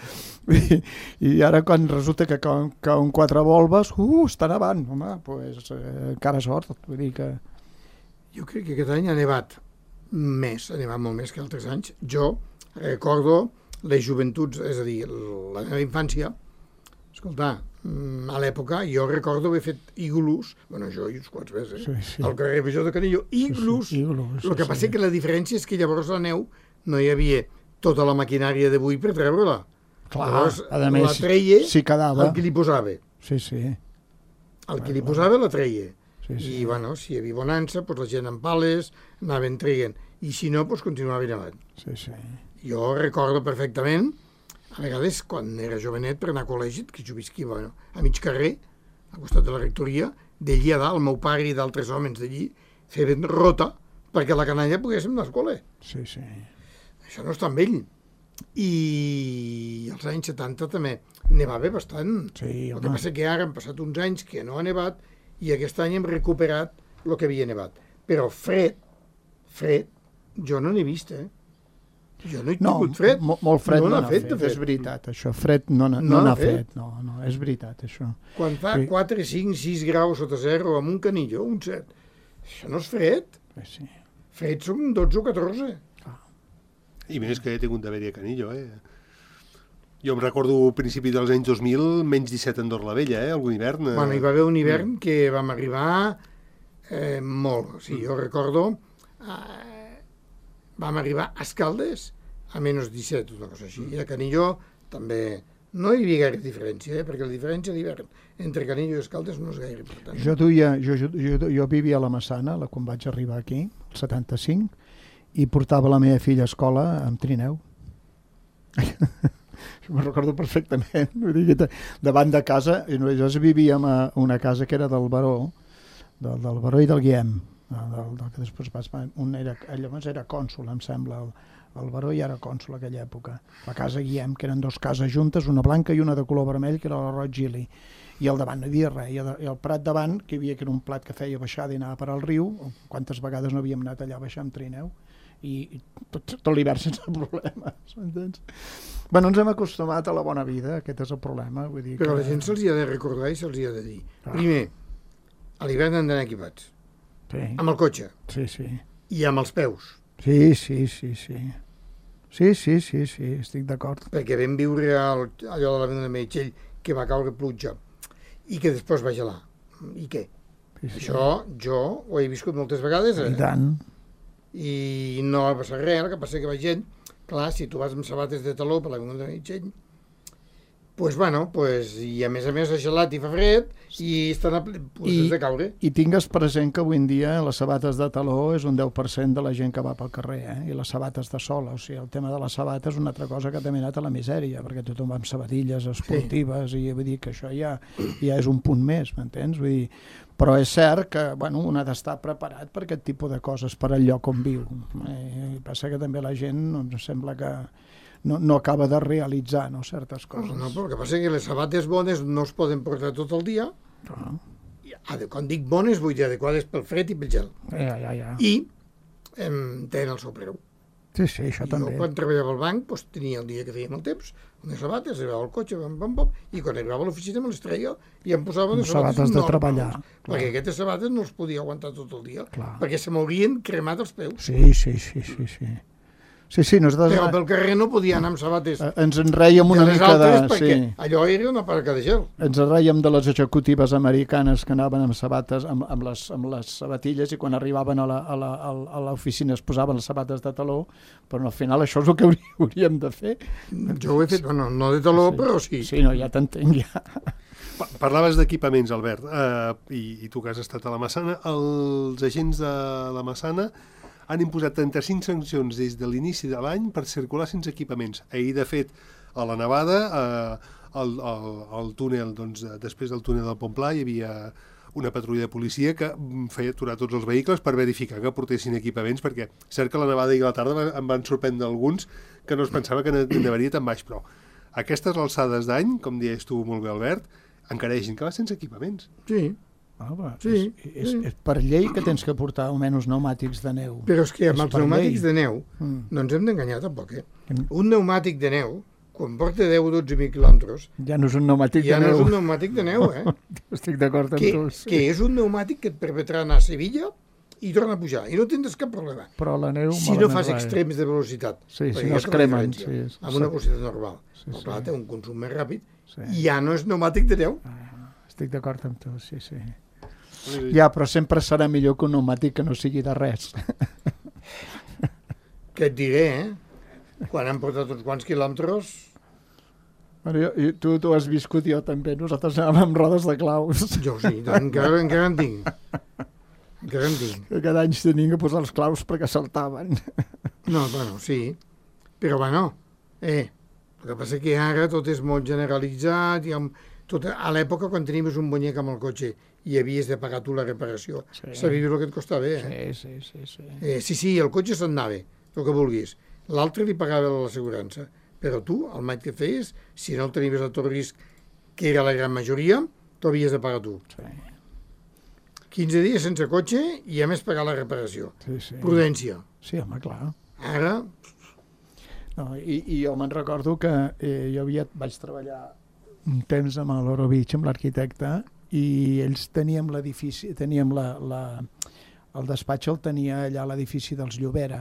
i ara quan resulta que cauen quatre volves, uh, està nevant, home, doncs pues, eh, encara sort, vull dir que... Jo crec que aquest any ha nevat més, ha nevat molt més que altres anys. Jo recordo les joventuts, és a dir, la meva infància, escolta, a l'època jo recordo haver fet iglús, bueno, jo i uns quants més, eh? Sí, sí. Al carrer Major de Canillo, iglús. Sí, sí, iglús, sí, el que passa sí. que la diferència és que llavors la neu no hi havia tota la maquinària d'avui per treure-la. Clar, llavors, a més, la treia si quedava... el que li posava. Sí, sí. El que li posava la treia. Sí, sí. I, bueno, si hi havia bonança, doncs la gent amb pales anaven traient. I si no, doncs continuaven avant. Sí, sí. Jo recordo perfectament, a vegades, quan era jovenet, per anar a col·legi, que jo visqui bueno, a mig carrer, al costat de la rectoria, d'allí a dalt, el meu pare i d'altres homes d'allí feien rota perquè la canalla poguéssim anar al col·le. Sí, sí. Això no és tan vell. I als anys setanta també nevava bastant. Sí, el que passa que ara han passat uns anys que no ha nevat i aquest any hem recuperat el que havia nevat. Però fred, fred, jo no n'he vist, eh? Jo no he tingut no, fred. Mo molt fred no no n'ha fet, fet, fet, és veritat, això. Fred no n'ha no no fet. fet. No, no, és veritat, això. Quan fa sí. quatre, cinc, sis graus sota zero amb un canilló, un set, això no és fred. Sí. Fred són dotze o catorze. Ah. I més que he tingut d'haver-hi a Canillo, eh? Jo em recordo a principi dels anys dos mil, menys disset a Andorra la Vella, eh? Algun hivern. Eh... Bueno, hi va haver un hivern mm. que vam arribar eh, molt. O sigui, jo recordo, eh, vam arribar a Escaldes a menys disset, una cosa així. I a Canillo també no hi havia gaire diferència, eh? Perquè la diferència d'hivern entre Canillo i Escaldes no és gaire important. Jo, duia, jo, jo, jo, jo vivia a la Massana, la, quan vaig arribar aquí, el setanta-cinc, i portava la meva filla a escola amb trineu. Me'n recordo perfectament. Davant de casa, nosaltres vivíem a una casa que era del baró, del, del baró i del Guillem, del, del que després va, un era, llavors era cònsol, em sembla, el, el baró ja era cònsol a aquella època. La casa Guillem, que eren dues cases juntes, una blanca i una de color vermell, que era la Roig Gili. I al davant no hi havia res. I el prat davant, que hi havia que era un plat que feia baixada i anava per al riu, quantes vegades no havíem anat allà a baixar amb trineu, i tot, tot l'hivern sense problemes, m'entens? Bueno, ens hem acostumat a la bona vida, aquest és el problema. Vull dir Però que... la gent se'ls hi ha de recordar i se'ls hi ha de dir. Ah. Primer, a l'hivern han d'anar equipats. Sí. Amb el cotxe. Sí, sí. I amb els peus. Sí, sí, sí, sí. Sí, sí, sí, sí, estic d'acord. Perquè vam viure el, allò de l'avinguda de Meritxell, que va caure pluja, i que després va gelar. I què? Sí, sí. Això jo ho he viscut moltes vegades. Eh? I tant. I no va passar res, el que passa que va gent, clar, si tu vas amb sabates de taló per l'avinguda de Meritxell, pues bueno, pues, i a més a més ha gelat i fa fred i estan a ple, pues, I, de caure. I tingues present que avui en dia les sabates de taló és un deu per cent de la gent que va pel carrer, eh? I les sabates de sola, o sigui, el tema de les sabates és una altra cosa que també ha anat a la misèria, perquè tothom va amb sabatilles esportives, sí. I vull dir que això ja, ja és un punt més, m'entens? Vull dir, però és cert que bueno, un ha d'estar preparat per aquest tipus de coses, per al lloc on viu. Eh, passa que també la gent no, sembla que no, no acaba de realitzar no, certes coses. No, però el que passa que les sabates bones no es poden portar tot el dia. Ah. I, quan dic bones, vull dir adequades pel fred i pel gel. Ja, ja, ja. I em, tenen el seu preu. Sí, sí, això I també. jo, quan treballava al banc, doncs, tenia el dia que fèiem el temps, unes sabates, arribava al cotxe, bam, bam, bam, i quan arribava a l'oficina me les treia i em posava unes sabates sabates de normals, treballar. perquè aquestes sabates no les podia aguantar tot el dia, Clar. perquè se m'haurien cremat els peus. Sí, sí, sí, sí, sí. Sí, sí, nosaltres Però pel carrer no podia anar amb sabates eh, ens en rèiem una de les mica de... altres, perquè Sí. allò era una parca de gel. Ens rèiem de les executives americanes que anaven amb sabates, amb, amb, les, amb les sabatilles, i quan arribaven a la- a la- a la- a l'oficina es posaven les sabates de taló, però al final això és el que haurí- hauríem de fer. Jo ho he fet, bueno, no de taló, però sí. Sí, no, ja t'entenc, ja. Pa- Parlaves d'equipaments, Albert, eh, i, i tu que has estat a la Massana. Els agents de la Massana han imposat trenta-cinc sancions des de l'inici de l'any per circular sense equipaments. Ahir, de fet, a la Nevada, eh, al, al, al túnel, doncs, després del túnel del Pont Pla, hi havia una patrulla de policia que feia aturar tots els vehicles per verificar que portessin equipaments, perquè cert que a la Nevada i a la tarda em van sorprendre alguns que no es pensava que nevaria tan baix, però a aquestes alçades d'any, com deies tu molt bé, Albert, encara hi ha gent que va sense equipaments. Sí, Ah, va, Sí, és, és, sí. és per llei que tens que portar almenys pneumàtics de neu. però és que amb És els per pneumàtics llei. de neu Mm. no ens hem d'enganyar tampoc, eh? Mm. Un pneumàtic de neu, quan porta deu o dotze mil quilòmetres, Ja no és un pneumàtic ja de no neu. és un pneumàtic de neu, eh? Estic d'acord amb que, tu. Sí. que és un pneumàtic que et permetrà anar a Sevilla i tornar a pujar, i no tindràs cap problema. Però la neu... Si no malament fas rai. extrems de velocitat. Sí, si perquè no hi ha es tota la cremen, diferència. sí, Amb sí. una velocitat normal. Sí, Però sí. clar, té un consum més ràpid Sí. i ja no és pneumàtic de neu. Estic d'acord amb tu, sí, sí. Ja, però sempre serà millor que un pneumàtic que no sigui de res. Que et diré, eh? Quan han portat uns quants quilòmetres... Bueno, jo, i tu, tu has viscut, jo també. Nosaltres anàvem amb rodes de claus. Jo sí, doncs encara, encara en tinc. Encara en tinc. Que cada any tenim que posar els claus perquè saltaven. No, bueno, sí. Però bueno, eh, el que passa que ara tot és molt generalitzat i amb, tot, a l'època quan tenies un bonyec amb el cotxe i havies de pagar tu la reparació, Sí. sabies el que et costava, eh? Sí, sí, sí, sí. Eh, sí, sí, el cotxe se'n anava, el que vulguis. L'altre li pagava l'assegurança. Però tu, el maig que feies, si no el tenies a tot risc, que era la gran majoria, t'ho havies de pagar tu. Sí, quinze dies sense cotxe i a més pagar la reparació. sí. sí. Prudència. Sí, home, clar. Ara, No, i, I jo me'n recordo que eh, jo havia, vaig treballar un temps amb l'Orovich, amb l'arquitecte, i ells teníem l'edifici, teníem la, la, el despatx el tenia allà a l'edifici dels Llobera,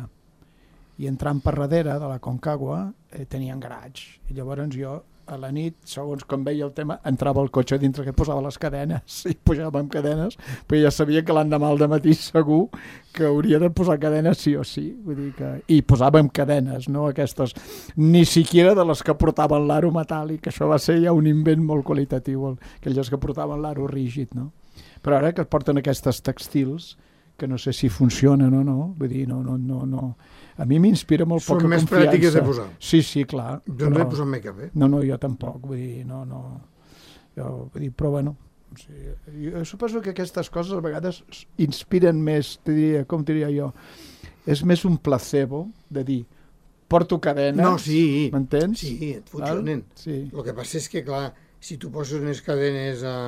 i entrant per darrere de la Concagua eh, tenien garatge. I llavors jo, a la nit, segons com veia el tema, entrava al cotxe dintre que posava les cadenes i pujava amb cadenes, però ja sabia que l'endemà al dematí segur que hauria de posar cadenes sí o sí. Vull dir que... I posàvem cadenes, no aquestes, ni siquiera de les que portaven l'aro metàl·lic, això va ser ja un invent molt qualitatiu, el- aquelles que portaven l'aro rígid, no? Però ara que es porten aquestes textils, que no sé si funcionen o no, vull dir, no, no, no, no. A mi m'inspira molt són poca més confiança. pràctiques de posar. Sí, sí, clar. Jo no he posat mai cap, eh? No, no, jo tampoc, vull dir, no, no. Jo, vull dir, però bueno, o sigui, jo suposo que aquestes coses a vegades inspiren més, te diria, com diria jo, és més un placebo de dir, porto cadenes, No, sí. m'entens? Sí, et funcionen. Val? Sí, El que passa és que, clar, si tu poses unes cadenes a,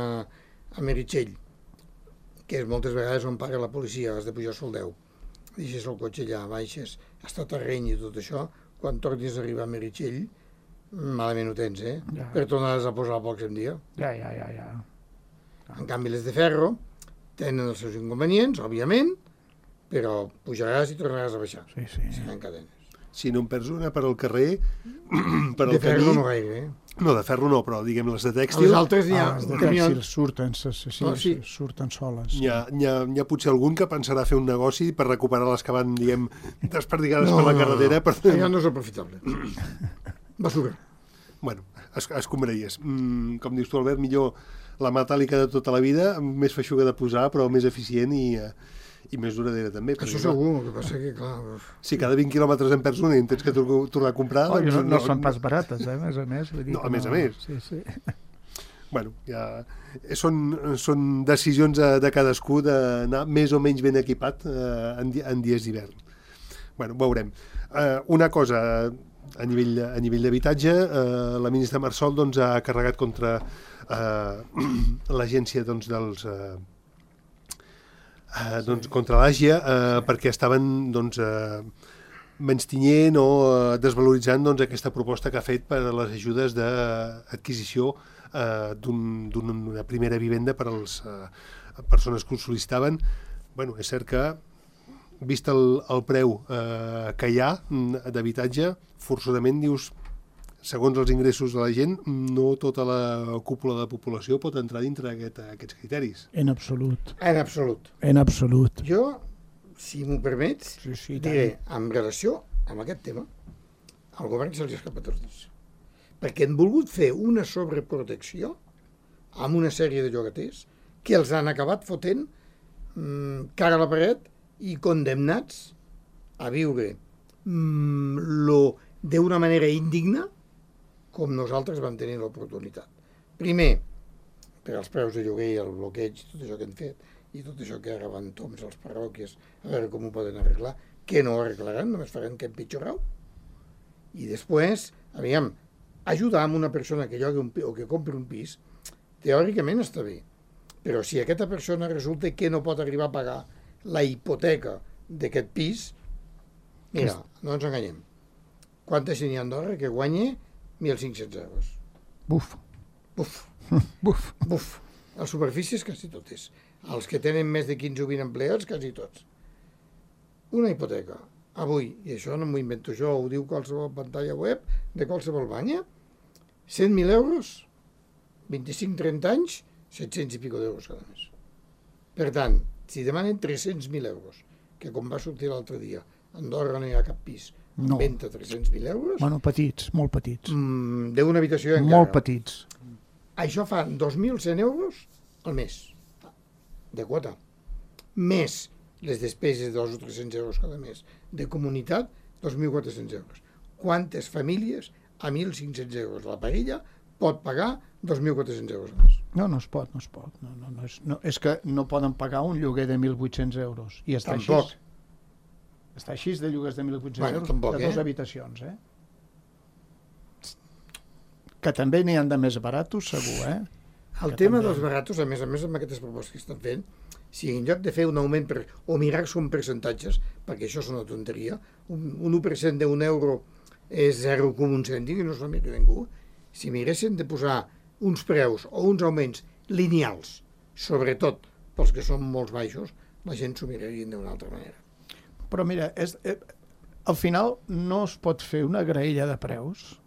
a Meritxell, que és moltes vegades on paga la policia, has de pujar sol deu, deixes el cotxe allà, baixes, està terreny i tot això, quan tornis a arribar a Meritxell, malament ho tens, eh? Ja. Per tornar a posar al pròxim dia. ja, ja, ja, ja. En canvi, les de ferro tenen els seus inconvenients, òbviament, però pujaràs i tornaràs a baixar. Sí, sí. Si tenen cadenes. Si no en perds una per al carrer, per al De ferro camí... no gaire, eh? No, de ferro no, però diguem les de A tèxtil, les altres n'hi ha Ah, les de camions. tèxtil surten, sí, sí, sí, Ah, sí. surten soles. n'hi ha, n'hi ha, n'hi ha potser algun que pensarà fer un negoci per recuperar les que van, diguem, desperdigades per la carretera. Per... Allò no és aprofitable. Basura. Bueno, es, escombraries. Mm, com dius tu, Albert, millor la metàl·lica de tota la vida, més feixuga de posar, però més eficient i, eh, i més duradera també. Això perquè, segur, el que passa que, clar... uf. Si cada vint quilòmetres en perds una i en tens que tor tornar a comprar... Oh, doncs no, no són pas barates, eh, a més a més. Vull dir No, que a més a més. Sí, sí. Bueno, ja, eh, són, són decisions de, de cadascú d'anar més o menys ben equipat eh, en, di en dies d'hivern. Bueno, veurem. Eh, una cosa, a nivell, a nivell d'habitatge, eh, la ministra Marsol doncs, ha carregat contra eh, l'agència doncs, dels... Eh, eh, doncs, contra l'Àgia eh, perquè estaven doncs, eh, menystinient o eh, desvaloritzant doncs, aquesta proposta que ha fet per a les ajudes d'adquisició eh, d'un- d'una primera vivenda per a les eh, persones que ho sol·licitaven. Bueno, és cert que, vist el, el preu eh, que hi ha mm, d'habitatge, forçosament dius, segons els ingressos de la gent, no tota la cúpula de població pot entrar dintre aquest, aquests criteris. En absolut. En absolut. En absolut. Jo, si m'ho permets, Sí, sí, i diré, tant. en relació amb aquest tema, al govern se li escapa tots dits. Perquè han volgut fer una sobreprotecció amb una sèrie de llogaters que els han acabat fotent mmm, cara a la paret i condemnats a viure mmm, lo d'una manera indigna com nosaltres vam tenir l'oportunitat. Primer, per als preus de lloguer i el bloqueig i tot això que han fet, i tot això que ara van toms a les parròquies a veure com ho poden arreglar, que no ho arreglaran, només faran que empitjorau. I després, aviam, ajudar a una persona que llogui un pi- o que compri un pis, teòricament està bé, però si aquesta persona resulta que no pot arribar a pagar la hipoteca d'aquest pis, mira, no ens enganyem. Quanta gent hi ha a Andorra que guanya mil cinc-cents euros? Buf, Buf, buf. buf. A superfícies quasi totes. Els que tenen més de quinze o vint empleats, quasi tots. Una hipoteca. Avui, i això no m'ho invento jo, ho diu qualsevol pantalla web de qualsevol banya, cent mil euros, vint-i-cinc trenta anys, set-cents i pico d'euros cada mes. Per tant, si demanen tres-cents mil euros, que com va sortir l'altre dia, a Andorra no hi ha cap pis, No. en venda tres-cents mil euros, Bueno, petits, molt petits. mm, d'una habitació encara. Molt petits. Això fa dos mil cent euros al mes, de quota. Més les despeses de dos o tres-cents euros cada mes de comunitat, dos mil quatre-cents euros. Quantes famílies a mil cinc-cents euros la parella pot pagar dos mil quatre-cents euros al mes? No, no es pot, no es pot. No, no, no és, no, és que no poden pagar un lloguer de mil vuit-cents euros. I està Tampoc. així. Està així de lloguers de mil vuit-cents Bueno, euros tampoc, de dues eh? habitacions, eh? Que també n'hi han de més baratos, segur, eh? El Que tema també- dels baratos, a més a més, amb aquestes propostes que estan fent, si en lloc de fer un augment per, o mirar-se en percentatges, perquè això és una tonteria, un, un u per cent d'un euro és zero coma un cèntim i no s'ho mira ningú, si miressin de posar uns preus o uns augments lineals, sobretot pels que són molt baixos, la gent s'ho mirarien d'una altra manera. Però mira, és, eh, al final no es pot fer una graella de preus.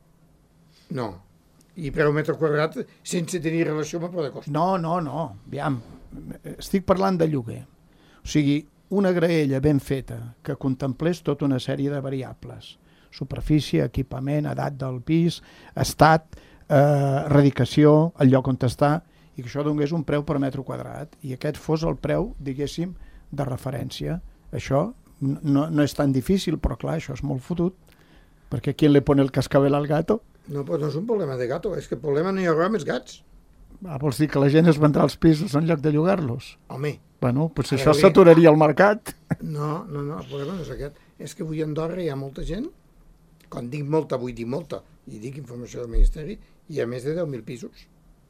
No. I preu metre quadrat sense tenir relació amb el preu de cost. No, no, no. Aviam, estic parlant de lloguer. O sigui, una graella ben feta que contemplés tota una sèrie de variables. Superfície, equipament, edat del pis, estat, eh, radicació, el lloc on està, i que això donés un preu per metre quadrat. I aquest fos el preu, diguéssim, de referència. Això no, no és tan difícil, però clar, això és molt fotut. Perquè qui li pone el cascabel al gato? No, però no és un problema de gato, és que el problema no hi haurà més gats. Ah, vols dir que la gent es vendrà els pisos en lloc de llogar-los? Home, Bueno, potser A això veure, saturaria el mercat. no, no, no, el problema no és aquest. És que avui a Andorra hi ha molta gent, quan dic molta, vull dir molta, i dic informació del Ministeri, hi ha més de deu mil pisos.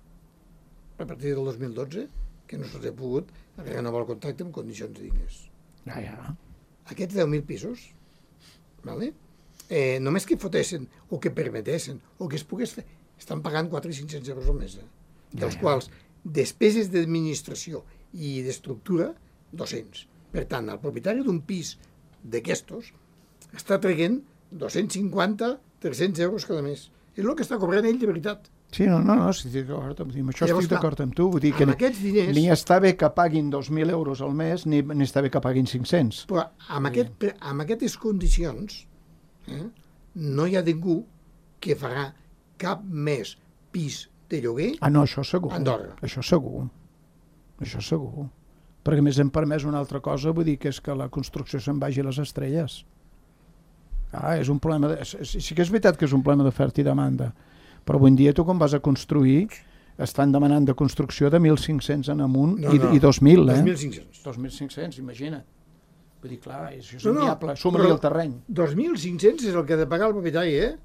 A partir del dos mil dotze, que no se'ls ha pogut renovar el contracte en condicions dignes. Ja, ja. Aquests deu mil pisos, vale? eh, només que fotessin o que permetessin o que es pogués fer, estan pagant quatre mil cinc-cents euros al mes, eh? dels Ja, ja. quals despeses d'administració i d'estructura, dos-cents. Per tant, el propietari d'un pis d'aquestos està traient dos-cents cinquanta, tres-cents euros cada mes. És el que està cobrant ell de veritat. Sí, no, no, no, estic d'acord amb, amb això Llavors, estic d'acord amb tu. Vull dir que amb ni, aquests diners- ni està bé que paguin dos mil euros al mes, ni, ni està bé que paguin cinc-cents. Però amb, aquest, pre- amb aquestes condicions eh, no hi ha ningú que farà cap més pis de lloguer. Ah, no, això segur. Andorra. Això segur. Això segur. Perquè a més hem permès una altra cosa, vull dir que és que la construcció se'n vagi a les estrelles. Ah, és un problema... De, sí, sí que és veritat que és un problema d'oferta i demanda, però avui en dia tu quan vas a construir estan demanant de construcció de mil cinc-cents en amunt No, i, no. i dos mil, eh? dos mil cinc-cents. dos mil cinc-cents, imagina't. Vull dir, clar, això és No, no, inviable. Suma-li però- el terreny. dos mil cinc-cents és el que ha de pagar el propietari, eh?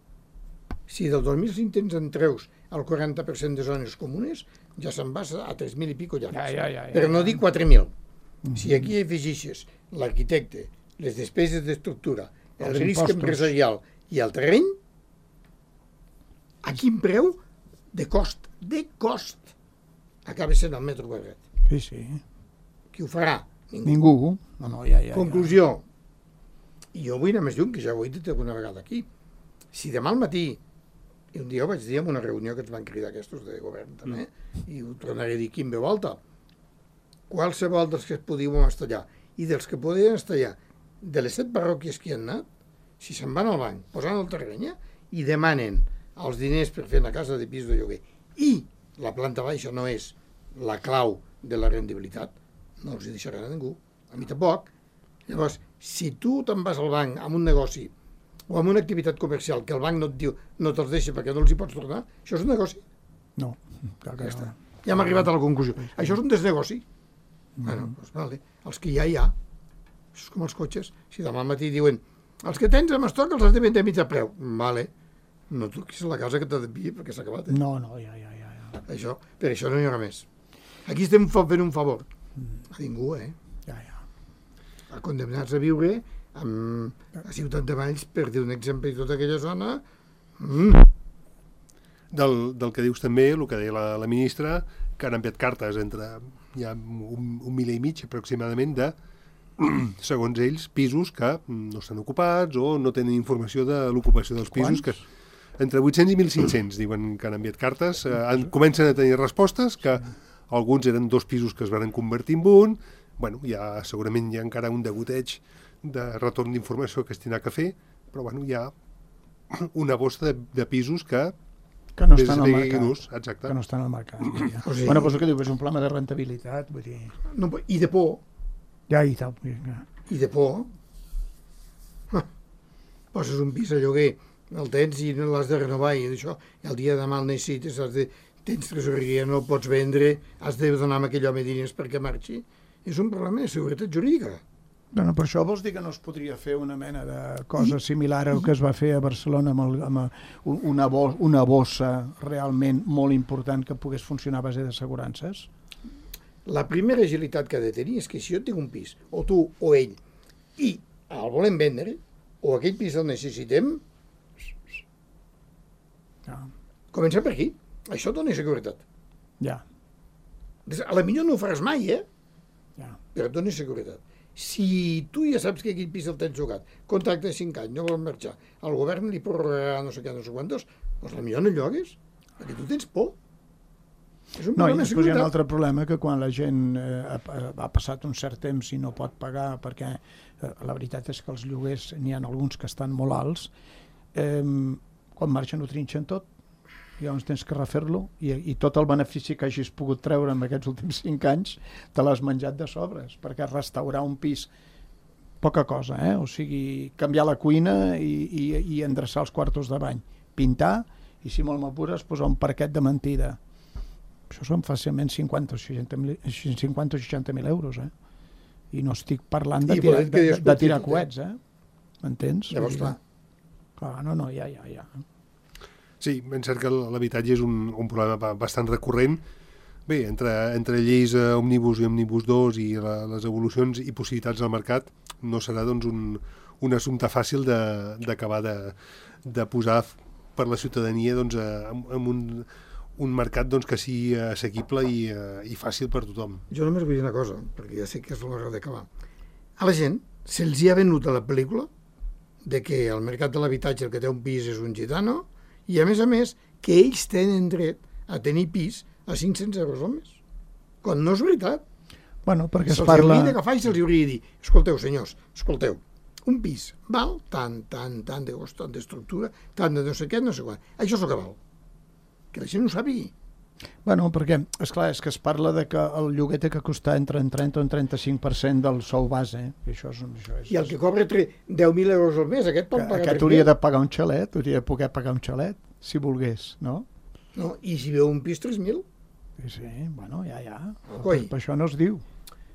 Si del dos mil cinc-cents en treus el quaranta per cent de zones comunes, ja se'n vas a tres mil i pico llargs. Ja, ja, ja, ja, Però no ja. dic quatre mil. Si aquí afegixes l'arquitecte, les despeses d'estructura, el Els risc impostos. empresarial i el terreny, a quin preu? De cost, de cost, acaba sent el metre quadrat. Sí, sí. Qui ho farà? Ningú. Ningú. No, no, ja, ja. Conclusió. I jo vull anar més lluny, que ja ho he dit alguna vegada aquí. Si demà al matí, i un dia ho vaig dir en una reunió que ens van cridar aquests de govern també, i ho tornaré a dir aquí en veu alta, qualsevol dels que es podíem estallar i dels que podien estallar de les set parròquies que hi han anat, si se'n van al banc, posant el terreny eh, i demanen els diners per fer una casa de pis de lloguer i la planta baixa no és la clau de la rendibilitat, no els hi deixaran a ningú, a mi tampoc. Llavors, si tu te'n vas al banc amb un negoci o amb una activitat comercial que el banc no et diu, no te'ls deixa perquè no els hi pots tornar, això és un negoci. No, clar que Ja està. no. Ja hem arribat a la conclusió. Això és un desnegoci. Mm. Bueno, doncs vale. Els que hi ha, hi ha. Això és com els cotxes. Si demà al matí diuen els que tens amb estoc els has de vendre a mitjà preu. Vale. No truquis a la casa que t'ha d'enviar perquè s'ha acabat. Eh? No, no, ja, ja, ja. ja. Això, per això no hi haurà més. Aquí estem fent un favor. A ningú, eh? ja, ja. A condemnats a viure amb a Ciutat de Valls, per dir un exemple, i tota aquella zona. Mm. Del, del que dius també, el que deia la, la ministra, que han enviat cartes entre hi ha un, un miler i mig aproximadament de, segons ells, pisos que no estan ocupats o no tenen informació de l'ocupació dels pisos. Quants? Que entre vuit-cents i mil cinc-cents diuen que han enviat cartes. Eh, han, comencen a tenir respostes, que alguns eren dos pisos que es van convertir en un. Bueno, hi ha, segurament hi ha encara un degoteig de retorn d'informació que es tindrà que fer, però bueno, hi ha una bossa de, de pisos que Que no Des estan al de mercat. Guinús, exacte. Que no estan al mercat. Ja, ja. O sigui- Bueno, doncs el que diu, és un problema de rentabilitat, vull dir... No, I de por. Ja, i tal. Ja. I de por. Ah, poses un pis a lloguer, el tens i no l'has de renovar i això, i el dia de demà el necessites, has de, tens tresoreria, no el pots vendre, has de donar a aquell home diners perquè marxi. És un problema de seguretat jurídica. Bueno, per això vols dir que no es podria fer una mena de cosa similar al que es va fer a Barcelona amb, el, amb el, una, bo, una bossa realment molt important que pogués funcionar a base d'assegurances? La primera agilitat que ha de tenir és que si jo tinc un pis, o tu o ell, i el volem vendre, o aquell pis el necessitem, Ja. comencem per aquí. Això dona seguretat. Ja, A la millor no ho faràs mai, eh? ja. Però et dona seguretat. Si tu ja saps que aquell pis el tens jugat, contracte de cinc anys, no vol marxar, el govern li prorrogarà no sé què, no sé quantos, doncs potser no el llogues, perquè tu tens por. És un No, i problema de després hi ha un seguretat. altre problema, que quan la gent eh, ha, ha passat un cert temps i no pot pagar, perquè eh, la veritat és que els lloguers n'hi ha alguns que estan molt alts, eh, quan marxen ho trinxen tot, llavors tens que refer-lo i, i tot el benefici que hagis pogut treure en aquests últims cinc anys te l'has menjat de sobres, perquè restaurar un pis, poca cosa, eh? O sigui, canviar la cuina i, i, i endreçar els quartos de bany, pintar i, si molt m'apures, posar un parquet de mentida. Això són fàcilment cinquanta o seixanta mil euros, eh? I no estic parlant de I tirar, volem que de, Dios de tirar constitute. coets, eh? M'entens? Llavors, clar. Clar, no, no, ja, ja, ja. Sí, ben cert que l'habitatge és un, un problema ba- bastant recurrent. Bé, entre, entre lleis eh, Òmnibus i Òmnibus dos i la, les evolucions i possibilitats del mercat, no serà doncs, un, un assumpte fàcil de- d'acabar de, de posar per la ciutadania doncs, eh, en, en un, un mercat doncs, que sigui assequible i, eh, i fàcil per tothom. Jo només vull dir una cosa, perquè ja sé que és l'hora d'acabar. A la gent se'ls hi ha venut a la pel·lícula de que el mercat de l'habitatge, el que té un pis és un gitano, i a més a més que ells tenen dret a tenir pis a cinc-cents euros al mes. Quan no és veritat. Bueno, perquè es Se'ls parla... hauria d'agafar i se'ls hauria de dir, escolteu, senyors, escolteu, un pis val tant, tant, tant de cost, tant d'estructura, tant de no sé què, no sé quan. Això és el que val. Que la gent ho sàpigui. Bueno, perquè, esclar, és que es parla de que el lloguer té que costar entre un trenta o un trenta-cinc per cent del sou base. Eh? I això és, això és, I el que cobra deu mil euros al mes, aquest pot que, pagar aquest tres hauria mil. de pagar un xalet, hauria de poder pagar un xalet, si volgués, no? No, i si veu un pis, tres mil. Sí, sí, bueno, ja, ja. Coi. Per això no es diu.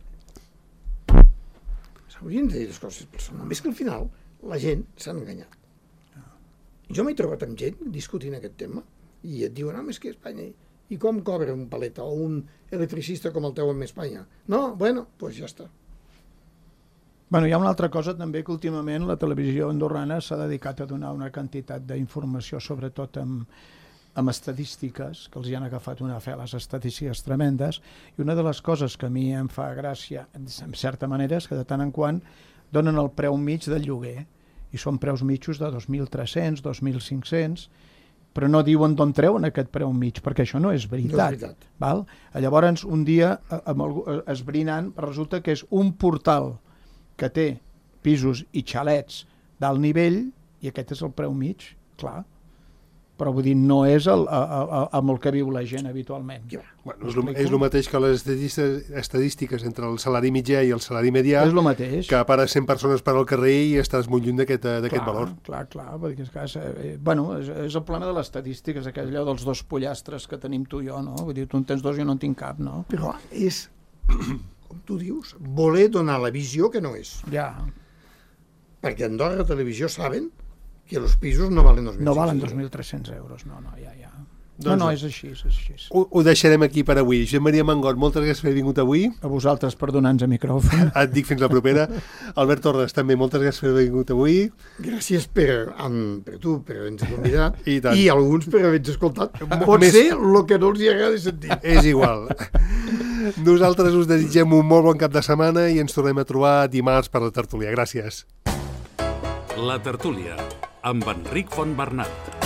S'haurien de dir les coses per sona. Més que al final la gent s'ha enganyat. Jo m'he trobat amb gent discutint aquest tema i et diuen, no, és que Espanya... I com cobra un paleta o un electricista com el teu en Espanya? No, bueno, doncs pues ja està. Bueno, hi ha una altra cosa també que últimament la televisió andorrana s'ha dedicat a donar una quantitat d'informació, sobretot amb, amb estadístiques, que els hi han agafat una fe a les estadístiques tremendes, i una de les coses que a mi em fa gràcia, en certa manera, és que de tant en quant donen el preu mig del lloguer, i són preus mitjos de dos mil tres-cents, dos mil cinc-cents, però no diuen d'on treuen aquest preu mig, perquè això no és veritat. No és veritat. Val? Llavors, un dia, amb el, esbrinant, resulta que és un portal que té pisos i xalets d'alt nivell, i aquest és el preu mig, clar. Però vull dir, no és el, a, a, amb el que viu la gent habitualment. Bueno, és, el, és el mateix que les estadístiques, estadístiques entre el salari mitjà i el salari medià, és el mateix. Que pares cent persones per al carrer i estàs molt lluny d'aquest valor. Clar, clar, perquè és, que, eh, bueno, és, és el problema de les estadístiques, aquell allò dels dos pollastres que tenim tu i jo, no? Vull dir, tu en tens dos i jo no en tinc cap, no? Però és, com tu dius, voler donar la visió que no és. Ja. Perquè a Andorra Televisió saben que els pisos no valen dos mil No valen dos mil tres-cents euros, no, no, ja, ja. Doncs no, no, és així, és així. Ho, ho deixarem aquí per avui. Josep Maria Mangot, moltes gràcies per haver vingut avui. A vosaltres per donar-nos a micròfon. Et dic fins la propera. Albert Torres, també, moltes gràcies per haver vingut avui. Gràcies per, um, per tu, per haver-nos convidat. I, tant. I alguns per haver-nos escoltat. Pot Més... ser el que no els hi agrada sentir. És igual. Nosaltres us desitgem un molt bon cap de setmana i ens tornem a trobar dimarts per la tertúlia. Gràcies. La tertúlia amb Enric Fontbernat.